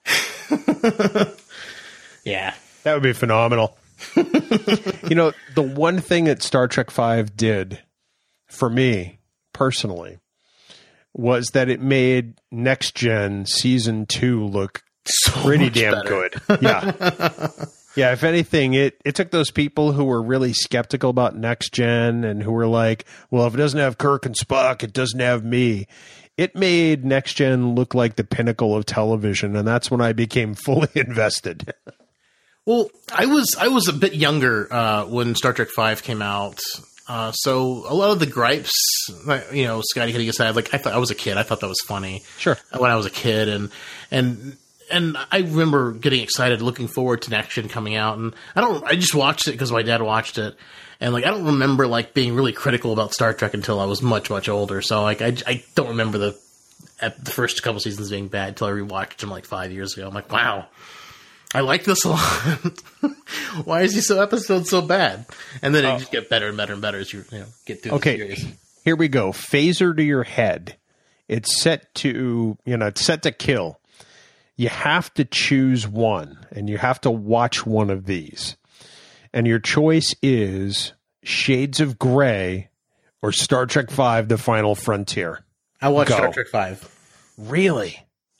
Yeah, that would be phenomenal. You know, the one thing that Star Trek five did for me personally was that it made Next Gen Season two look so pretty damn better. good. Yeah. Yeah, if anything, it, it took those people who were really skeptical about Next Gen and who were like, well, if it doesn't have Kirk and Spock, it doesn't have me. It made Next Gen look like the pinnacle of television, and that's when I became fully invested. Well, I was I was a bit younger uh, when Star Trek five came out. Uh, so a lot of the gripes, you know, Scotty hitting his head, like I thought I was a kid. I thought that was funny. Sure. When I was a kid. And, and, and I remember getting excited, looking forward to Next Gen coming out. And I don't, I just watched it because my dad watched it. And like, I don't remember like being really critical about Star Trek until I was much, much older. So like, I, I don't remember the, at the first couple seasons being bad until I rewatched them like five years ago. I'm like, wow. I like this a lot. Why is he so episode so bad? And then it oh. just get better and better and better as you, you know, get through okay, the series. Here we go. Phaser to your head. It's set to, you know, it's set to kill. You have to choose one, and you have to watch one of these. And your choice is Shades of Grey or Star Trek five, The Final Frontier. I watched go. Star Trek five. Really?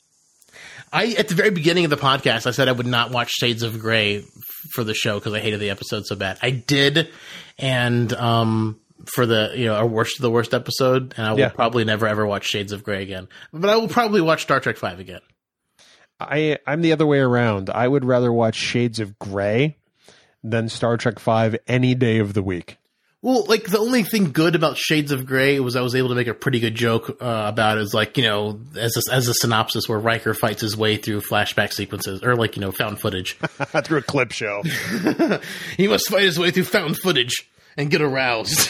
I, at the very beginning of the podcast, I said I would not watch Shades of Grey for the show because I hated the episode so bad. I did, and um, for the you know our worst the worst episode, and I will yeah. probably never ever watch Shades of Grey again. But I will probably watch Star Trek five again. I I'm the other way around. I would rather watch Shades of Grey than Star Trek five any day of the week. Well, like, the only thing good about Shades of Grey was I was able to make a pretty good joke uh, about it. Is like, you know, as a, as a synopsis where Riker fights his way through flashback sequences, or like, you know, found footage. Through a clip show. He must fight his way through found footage and get aroused.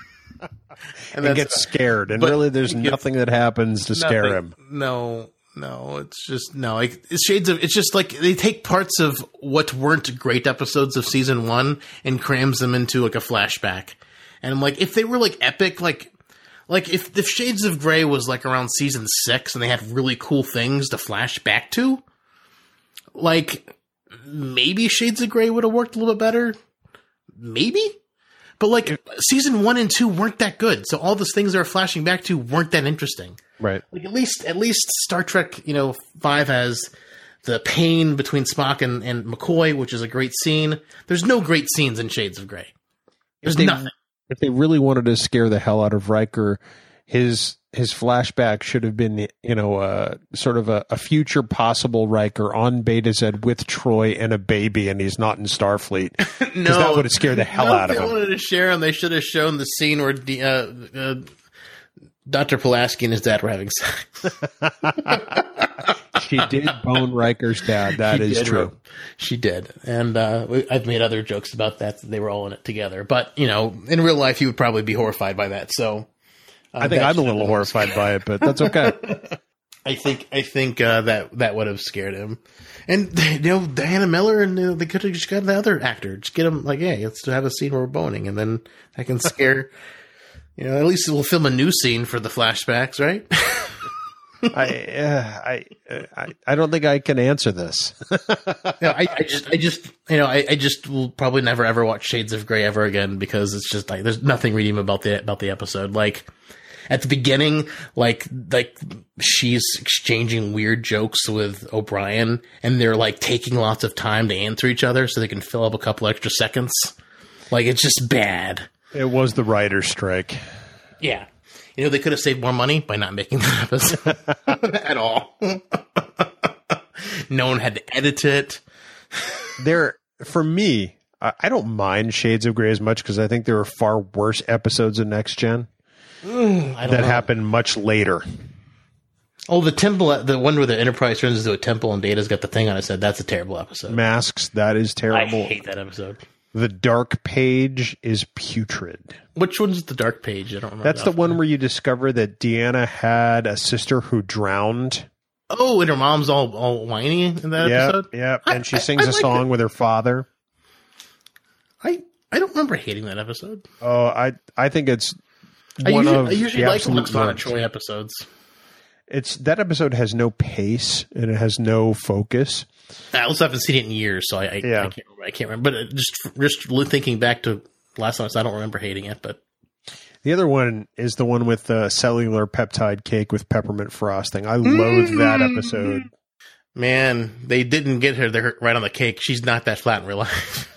and and get scared. And really, there's gets, nothing that happens to nothing, scare him. No, no, it's just, no. Like, it's Shades of, it's just like, they take parts of what weren't great episodes of season one and crams them into like a flashback. And I'm like, if they were like epic, like, like if, if Shades of Grey was like around season six and they had really cool things to flash back to, like, maybe Shades of Grey would have worked a little bit better. Maybe. But like, if, season one and two weren't that good. So all those things they were flashing back to weren't that interesting. Right. Like, at least, at least Star Trek, you know, five has the pain between Spock and, and McCoy, which is a great scene. There's no great scenes in Shades of Grey. There's they, nothing. If they really wanted to scare the hell out of Riker, his his flashback should have been, you know, uh, sort of a, a future possible Riker on Beta Z with Troy and a baby, and he's not in Starfleet. No, that would have scared the hell no, out of him. If they wanted to share him, they should have shown the scene where the, uh, uh, Doctor Pulaski and his dad were having sex. She did bone Riker's dad. That she is did, true. She did. And uh, I've made other jokes about that. They were all in it together. But, you know, in real life, you would probably be horrified by that. So uh, I think I'm a little horrified by it, but that's okay. I think I think uh, that that would have scared him. And, you know, Diana Miller, and you know, they could have just got the other actor. Just get him, like, hey, let's have a scene where we're boning. And then I can scare, you know, at least we'll film a new scene for the flashbacks, right? I, uh, I, I, I don't think I can answer this. No, I, I just, I just, you know, I, I just will probably never ever watch Shades of Grey ever again because it's just like there's nothing redeemable about the about the episode. Like at the beginning, like like she's exchanging weird jokes with O'Brien, and they're like taking lots of time to answer each other so they can fill up a couple extra seconds. Like it's just bad. It was the writer's strike. Yeah. You know, they could have saved more money by not making that episode at all. No one had to edit it. There, for me, I I don't mind Shades of Grey as much because I think there are far worse episodes of Next Gen Mm, I don't that know. happen much later. Oh, the temple, the one where the Enterprise turns into a temple and Data's got the thing on his head. That's a terrible episode. Masks, that is I terrible. hate that episode. The Dark Page is putrid. Which one's the Dark Page? I don't remember. That's the one where you discover that Deanna had a sister who drowned. Oh, and her mom's all, all whiny in that Yeah, episode? yeah, I- and she I- sings I a liked song it. with her father. I, I don't remember hating that episode. Oh, I I think it's I one usually, of I usually the like when absolute it's not worst. Troy episodes. It's that episode has no pace and it has no focus. I also haven't seen it in years, so I, I, Yeah. I can't remember. I can't remember. But it just just li- thinking back to last time, I don't remember hating it. But The other one is the one with the cellular peptide cake with peppermint frosting. I loathe that episode. man, they didn't get her there right on the cake. She's not that flat in real life.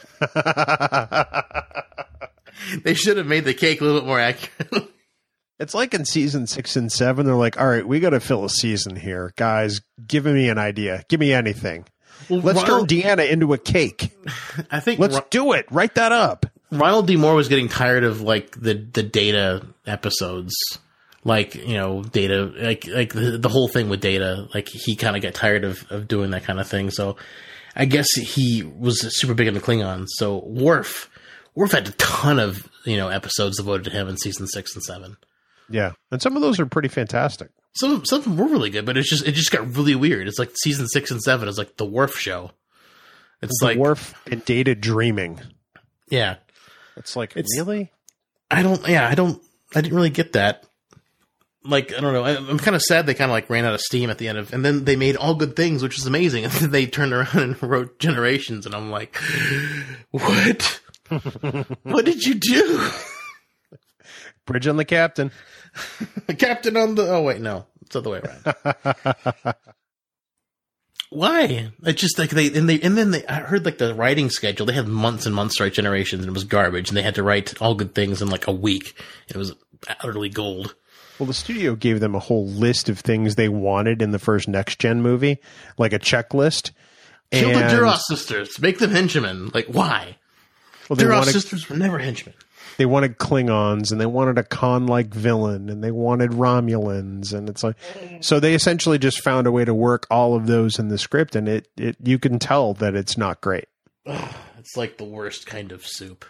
They should have made the cake a little bit more accurate. It's like in season six and seven, they're like, all right, we got to fill a season here. Guys, give me an idea. Give me anything. Well, Let's Ronald, turn Deanna into a cake. I think Let's Ron- do it. Write that up. Ronald D. Moore was getting tired of like the the Data episodes, like you know Data, like like the, the whole thing with Data. Like he kind of got tired of of doing that kind of thing. So I guess he was super big into Klingons. So Worf, Worf had a ton of you know episodes devoted to him in season six and seven. Yeah. And some of those are pretty fantastic. Some some of them were really good, but it's just it just got really weird. It's like season six and seven is like the Worf show. It's The like Worf and Data dreaming. yeah. It's like, It's- really? I don't, yeah, I don't, I didn't really get that. Like, I don't know. I, I'm kind of sad they kind of like ran out of steam at the end of, and then they made All Good Things, which is amazing. And then they turned around and wrote Generations, and I'm like, what? What did you do? Bridge on the Captain. Captain on the, oh wait, no, it's the other way around. Why? It just like they and they and then they. I heard like the writing schedule. They had months and months to write Generations, and it was garbage. And they had to write All Good Things in like a week. It was utterly gold. Well, the studio gave them a whole list of things they wanted in the first Next Gen movie, like a checklist. Kill And- the Duras sisters. Make them henchmen. Like why? Well, they Duras wanted, sisters were never henchmen. they wanted Klingons, and they wanted a Khan-like villain, and they wanted Romulans, and it's like, so they essentially just found a way to work all of those in the script, and it, it you can tell that it's not great. It's like the worst kind of soup.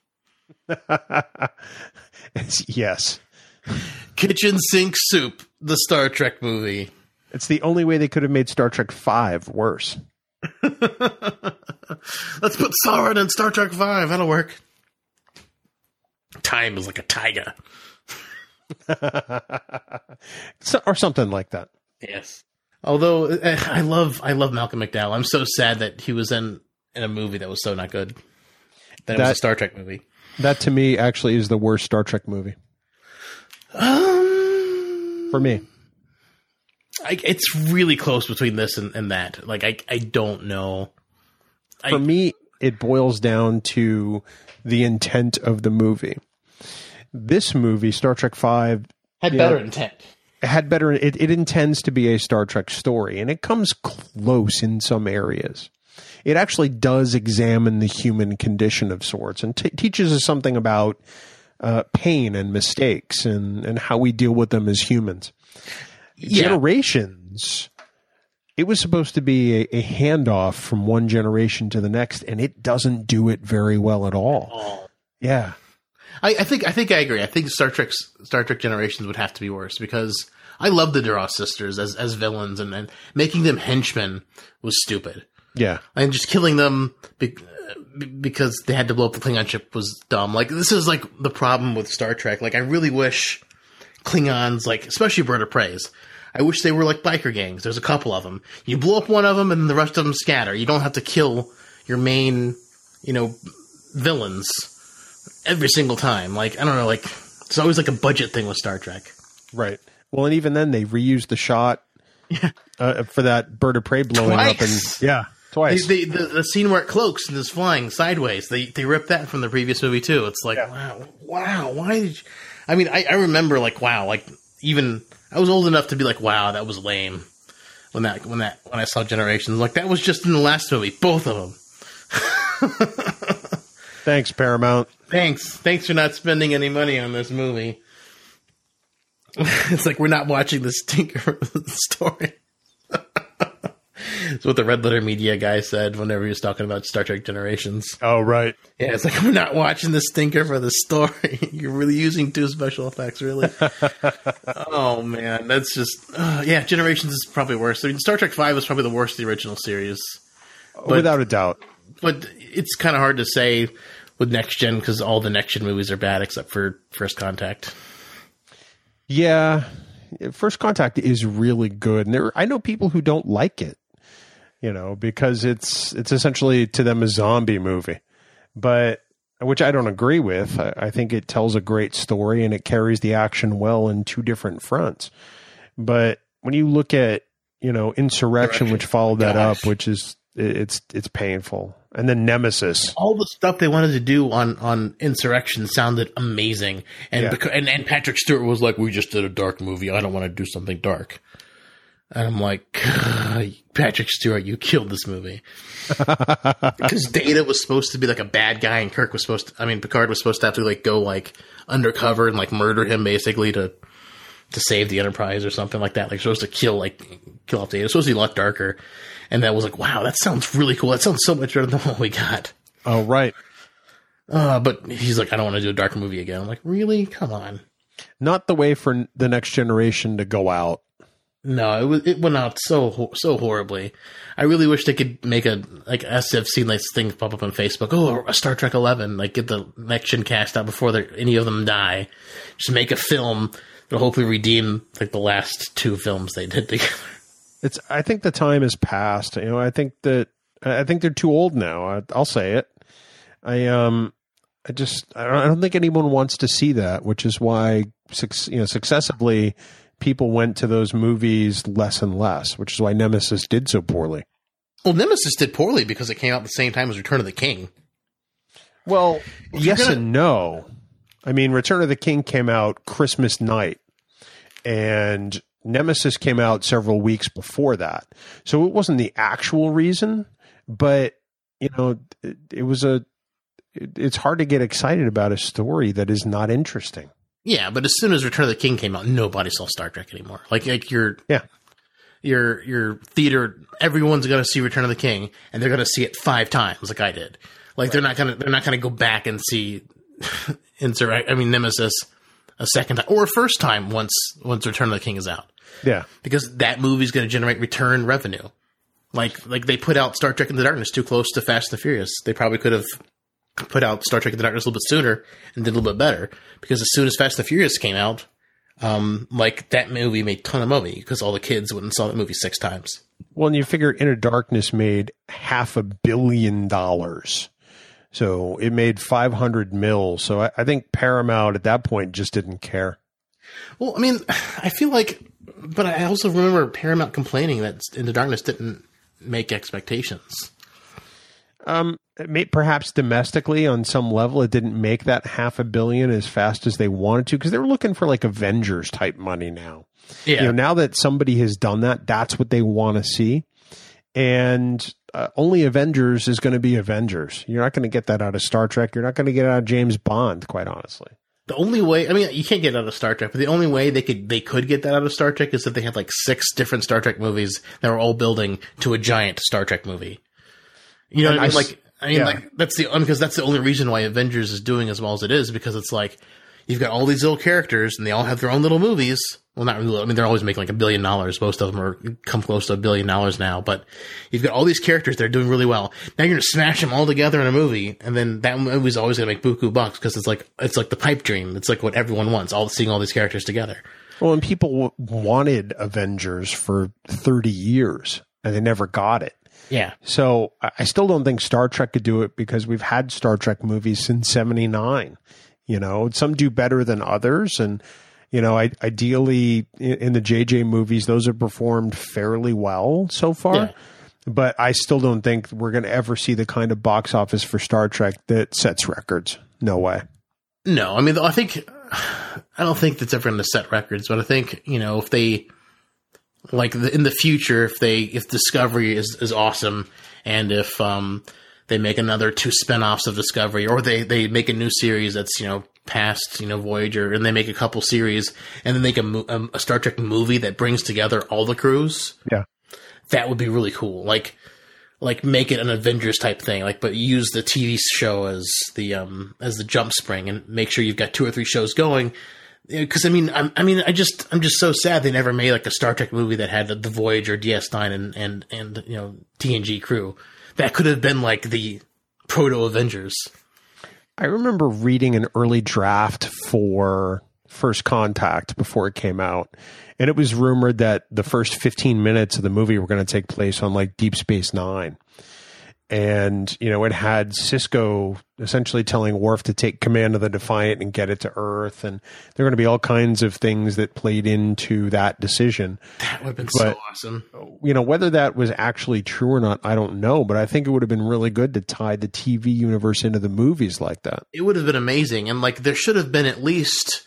It's, yes, Kitchen sink soup. The Star Trek movie. it's the only way they could have made Star Trek Five worse. Let's put Sauron in Star Trek Five. That'll work. Time is like a tiger. So, or something like that. Yes. Although eh, I love, I love Malcolm McDowell. I'm so sad that he was in in a movie that was so not good. That, it was That- a Star Trek movie. That to me actually is the worst Star Trek movie Um, for me. I, it's really close between this and, and that. Like I, I don't know. I, For me, it boils down to the intent of the movie. This movie, Star Trek Five, had yeah. better intent. had better. It, it intends to be a Star Trek story, and it comes close in some areas. It actually does examine the human condition of sorts and t- teaches us something about uh, pain and mistakes and, and how we deal with them as humans. Yeah. Generations, it was supposed to be a, a handoff from one generation to the next, and it doesn't do it very well at all. Oh. Yeah. I, I think I think I agree. I think Star Trek Star Trek Generations would have to be worse because I love the Duras sisters as as villains, and, and making them henchmen was stupid. Yeah. And just killing them be, because they had to blow up the Klingon ship was dumb. Like this is like the problem with Star Trek. Like I really wish Klingons, like especially Bird of Preys, I wish they were like biker gangs. There's a couple of them. You blow up one of them, and then the rest of them scatter. You don't have to kill your main, you know, villains every single time. Like, I don't know, like, it's always like a budget thing with Star Trek. Right. Well, and even then, they reused the shot yeah. uh, for that bird of prey blowing Twice. up. And yeah, twice. They, they, the, the scene where it cloaks and is flying sideways, they they ripped that from the previous movie, too. It's like, yeah. wow, wow, why did you... I mean, I, I remember, like, wow, like, even... I was old enough to be like, wow, that was lame. When that, when that, when I saw Generations. Like, that was just in the last movie. Both of them. Thanks, Paramount. Thanks. Thanks for not spending any money on this movie. It's like we're not watching the stinker story. That's what the Red Letter Media guy said whenever he was talking about Star Trek Generations. Oh, right. Yeah, it's like, we're not watching the stinker for the story. You're really using two special effects, really? Oh, man. That's just... Uh, yeah, Generations is probably worse. I mean, Star Trek five was probably the worst of the original series. But, Without a doubt. But it's kind of hard to say with Next Gen because all the Next Gen movies are bad except for First Contact. Yeah, First Contact is really good, and there I know people who don't like it, you know, because it's it's essentially to them a zombie movie, but which I don't agree with. I, I think it tells a great story and it carries the action well in two different fronts. But when you look at, you know, Insurrection, which followed that Gosh. up, which is it's it's painful, and then Nemesis. All the stuff they wanted to do on, on Insurrection sounded amazing, and, Yeah. beca- and and Patrick Stewart was like, "We just did a dark movie. I don't want to do something dark." And I'm like, Patrick Stewart, you killed this movie. Because Data was supposed to be like a bad guy, and Kirk was supposed to, I mean, Picard was supposed to have to like go like undercover and like murder him basically to to save the Enterprise or something like that. Like supposed to kill like kill off Data. It was supposed to be a lot darker. And that was like, wow, that sounds really cool. That sounds so much better than what we got. Oh, right. Uh, but he's like, I don't want to do a dark movie again. I'm like, really? Come on. Not the way for the Next Generation to go out. No, it was it went out so so horribly. I really wish they could make a like as I've seen like things pop up on Facebook. Oh, a Star Trek eleven, like get the Next Gen cast out before any of them die. Just make a film that'll hopefully redeem like the last two films they did together. It's. I think the time has passed. You know, I think that I think they're too old now. I, I'll say it. I um, I just I don't, I don't think anyone wants to see that, which is why you know successively people went to those movies less and less, which is why Nemesis did so poorly. Well, Nemesis did poorly because it came out at the same time as Return of the King. Well, If yes you're gonna- and no. I mean, Return of the King came out Christmas night, and Nemesis came out several weeks before that. So it wasn't the actual reason, but, you know, it, it was a, it, it's hard to get excited about a story that is not interesting. Yeah, but as soon as Return of the King came out, nobody saw Star Trek anymore. Like, like your Yeah. your your theater, everyone's going to see Return of the King, and they're going to see it five times, like I did. Like right. they're not going to they're not going to go back and see Insurrect. I mean Nemesis a second time or a first time once once Return of the King is out. Yeah, because that movie's going to generate return revenue. Like like they put out Star Trek Into Darkness too close to Fast and the Furious. They probably could have put out Star Trek Into Darkness a little bit sooner and did a little bit better. Because as soon as Fast and the Furious came out, um, like that movie made a ton of money because all the kids went and saw that movie six times. Well, and you figure Into Darkness made half a billion dollars. So it made five hundred mil. So I, I think Paramount at that point just didn't care. Well, I mean, I feel like, but I also remember Paramount complaining that Into Darkness didn't make expectations. Um, it may, perhaps domestically on some level, it didn't make that half a billion as fast as they wanted to because they were looking for like Avengers type money now. Yeah. You know, now that somebody has done that, that's what they want to see. And uh, only Avengers is going to be Avengers. You're not going to get that out of Star Trek. You're not going to get it out of James Bond, quite honestly. The only way, I mean, you can't get it out of Star Trek, but the only way they could they could get that out of Star Trek is if they had like six different Star Trek movies that were all building to a giant Star Trek movie. You know And what I mean? I s- Like, I mean, yeah. like that's the because that's the only reason why Avengers is doing as well as it is because it's like you've got all these little characters and they all have their own little movies. Well, not really. I mean, they're always making like a billion dollars. Most of them are come close to a billion dollars now. But you've got all these characters that are doing really well. Now you're going to smash them all together in a movie, and then that movie's always going to make buku bucks because it's like it's like the pipe dream. It's like what everyone wants. All seeing all these characters together. Well, and people w- wanted Avengers for thirty years, and they never got it. Yeah. So I I still don't think Star Trek could do it because we've had Star Trek movies since seventy-nine. You know, some do better than others. And, you know, I, ideally in, in the J J movies, those have performed fairly well so far. Yeah. But I still don't think we're going to ever see the kind of box office for Star Trek that sets records. No way. No, I mean, I think, I don't think that's ever going to set records, but I think, you know, if they, like the, in the future, if they, if Discovery is, is awesome and if, um, they make another two spinoffs of Discovery or they, they make a new series that's, you know, past, you know, Voyager and they make a couple series and then make a, mo- a, a Star Trek movie that brings together all the crews. Yeah. That would be really cool. Like, like make it an Avengers type thing, like, but use the T V show as the, um, as the jump spring and make sure you've got two or three shows going. Cause I mean, I'm, I mean, I just, I'm just so sad they never made like a Star Trek movie that had the Voyager, D S nine and, and, and, you know, T N G crew. That could have been like the proto Avengers. I remember reading an early draft for First Contact before it came out. And it was rumored that the first fifteen minutes of the movie were going to take place on like Deep Space Nine. And, you know, it had Sisko essentially telling Worf to take command of the Defiant and get it to Earth. And there are going to be all kinds of things that played into that decision. That would have been but, so awesome. You know, whether that was actually true or not, I don't know. But I think it would have been really good to tie the T V universe into the movies like that. It would have been amazing. And like, there should have been at least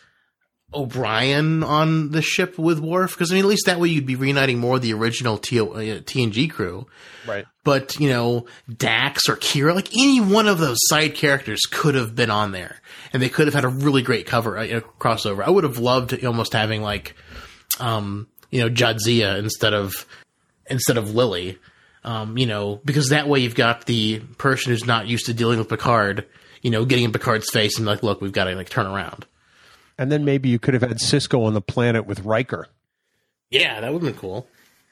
O'Brien on the ship with Worf. Because I mean, at least that way you'd be reuniting more of the original T- uh, T N G crew. Right. But, you know, Dax or Kira, like any one of those side characters could have been on there. And they could have had a really great cover, uh, crossover. I would have loved almost having like, um, you know, Jadzia instead of, instead of Lily. Um, you know, because that way you've got the person who's not used to dealing with Picard, you know, getting in Picard's face and like, look, we've got to like turn around. And then maybe you could have had Sisko on the planet with Riker. Yeah, that would have been cool.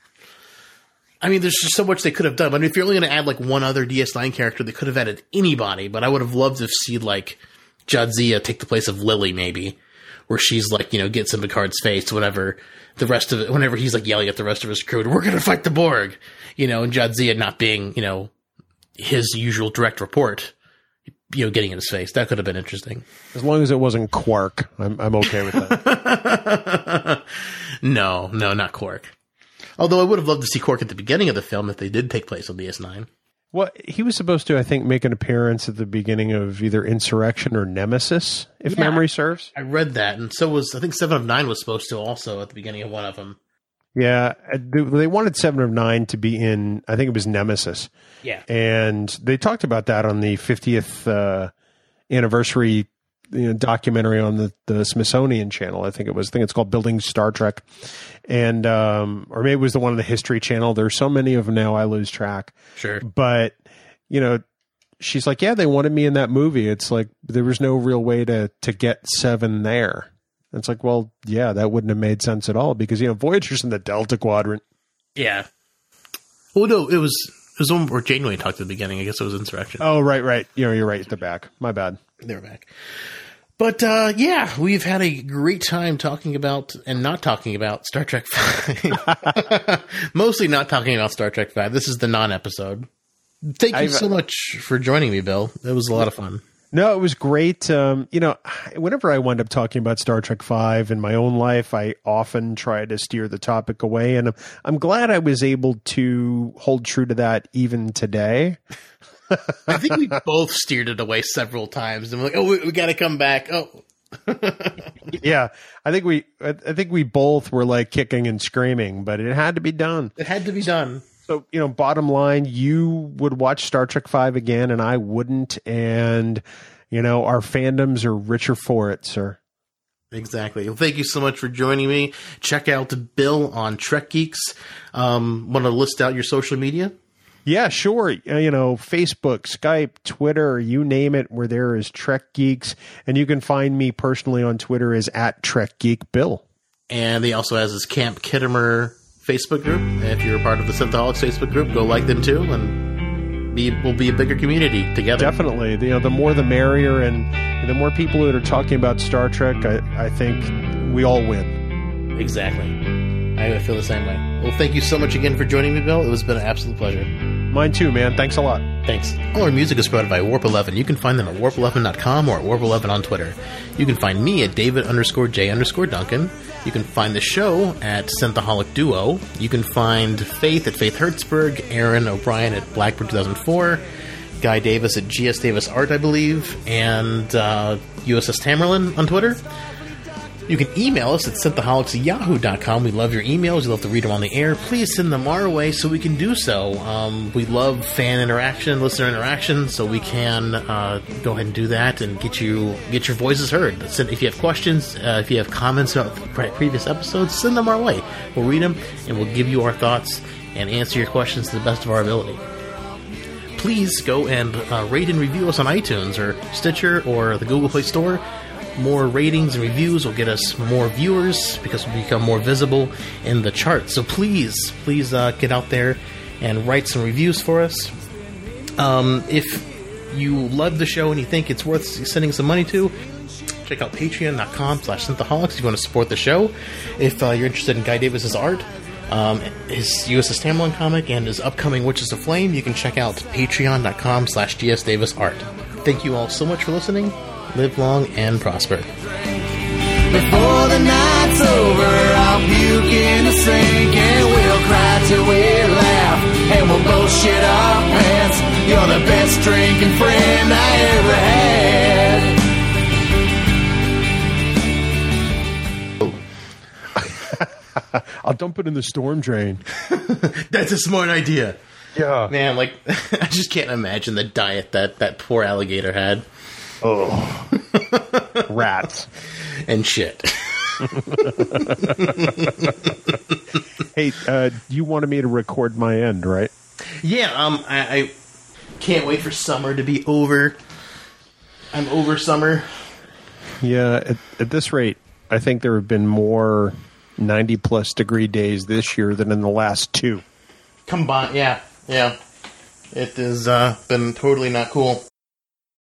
I mean, there's just so much they could have done. I mean, if you're only going to add like one other D S nine character, they could have added anybody. But I would have loved to see like Jadzia take the place of Lily, maybe, where she's like, you know, gets in Picard's face whenever the rest of it, whenever he's like yelling at the rest of his crew, "We're going to fight the Borg," you know, and Jadzia not being, you know, his usual direct report, you know, getting in his face. That could have been interesting. As long as it wasn't Quark, I'm I'm okay with that. no, no, not Quark. Although I would have loved to see Quark at the beginning of the film if they did take place on D S nine. Well, he was supposed to, I think, make an appearance at the beginning of either Insurrection or Nemesis, if Yeah, memory serves. I read that, and so was, I think Seven of Nine was supposed to also at the beginning of one of them. Yeah, they wanted Seven of Nine to be in, I think it was Nemesis. Yeah. And they talked about that on the fiftieth uh, anniversary you know, documentary on the, the Smithsonian Channel. I think it was. I think it's called Building Star Trek. And, um, or maybe it was the one on the History Channel. There's so many of them now, I lose track. Sure. But, you know, she's like, yeah, they wanted me in that movie. It's like, there was no real way to, to get Seven there. It's like, well, yeah, that wouldn't have made sense at all because, you know, Voyager's in the Delta Quadrant. Yeah. Well, no, it was, it was one where Janeway talked at the beginning. I guess it was Insurrection. Oh, right, right. You know, you're right at the back. My bad. They're back. But, uh, yeah, we've had a great time talking about and not talking about Star Trek five. Mostly not talking about Star Trek five. This is the non-episode. Thank you I've, so much for joining me, Bill. It was a lot of fun. No, it was great. Um, you know, whenever I wind up talking about Star Trek five in my own life, I often try to steer the topic away. And I'm, I'm glad I was able to hold true to that even today. I think we both steered it away several times. And we're like, oh, we, we got to come back. Oh, yeah. I think we, I think we both were like kicking and screaming, but it had to be done. It had to be done. So, you know, bottom line, you would watch Star Trek five again and I wouldn't. And, you know, our fandoms are richer for it, sir. Exactly. Well, thank you so much for joining me. Check out Bill on Trek Geeks. Um, want to list out your social media? Yeah, sure. You know, Facebook, Skype, Twitter, you name it, where there is Trek Geeks. And you can find me personally on Twitter as at Trek Geek Bill. And he also has his Camp Kittimer Facebook group. If you're a part of the Synthaholics Facebook group, go like them too, and be, we'll be a bigger community together. Definitely. You know, the more the merrier, and the more people that are talking about Star Trek, I, I think we all win. Exactly. I feel the same way. Well, thank you so much again for joining me, Bill. It was been an absolute pleasure. Mine too, man. Thanks a lot. Thanks. All our music is provided by Warp eleven. You can find them at warp eleven dot com or at warp eleven on Twitter. You can find me at David underscore J underscore Duncan. You can find the show at Synthaholic Duo. You can find Faith at Faith Hertzberg, Aaron O'Brien at Blackbird two thousand four, Guy Davis at G S Davis Art, I believe, and uh, U S S Tamerlan on Twitter. You can email us at synthaholics at yahoo dot com. We love your emails. We love to read them on the air. Please send them our way so we can do so. Um, we love fan interaction, listener interaction, so we can uh, go ahead and do that and get you get your voices heard. Send, if you have questions, uh, if you have comments about pre- previous episodes, send them our way. We'll read them, and we'll give you our thoughts and answer your questions to the best of our ability. Please go and uh, rate and review us on iTunes or Stitcher or the Google Play Store. More ratings and reviews will get us more viewers because we'll become more visible in the charts. So please, please uh, get out there and write some reviews for us. Um, if you love the show and you think it's worth sending some money to, check out patreon dot com slash synthaholics if you want to support the show. If uh, you're interested in Guy Davis's art, um, his U S S Tamerlan comic, and his upcoming Witches of Flame, you can check out patreon dot com slash G S Davis Art. Thank you all so much for listening. Live long and prosper. Before the night's over, I'll puke in the sink and we'll cry till we laugh. And we'll both shit our pants. You're the best drinking friend I ever had. I'll dump it in the storm drain. That's a smart idea. Yeah. Man, like, I just can't imagine the diet that that poor alligator had. Oh. Rats. And shit. Hey, uh, you wanted me to record my end, right? Yeah, um, I, I can't wait for summer to be over. I'm over summer. Yeah, at, at this rate, I think there have been more ninety-plus degree days this year than in the last two. Combined, yeah, yeah. It has uh, been totally not cool.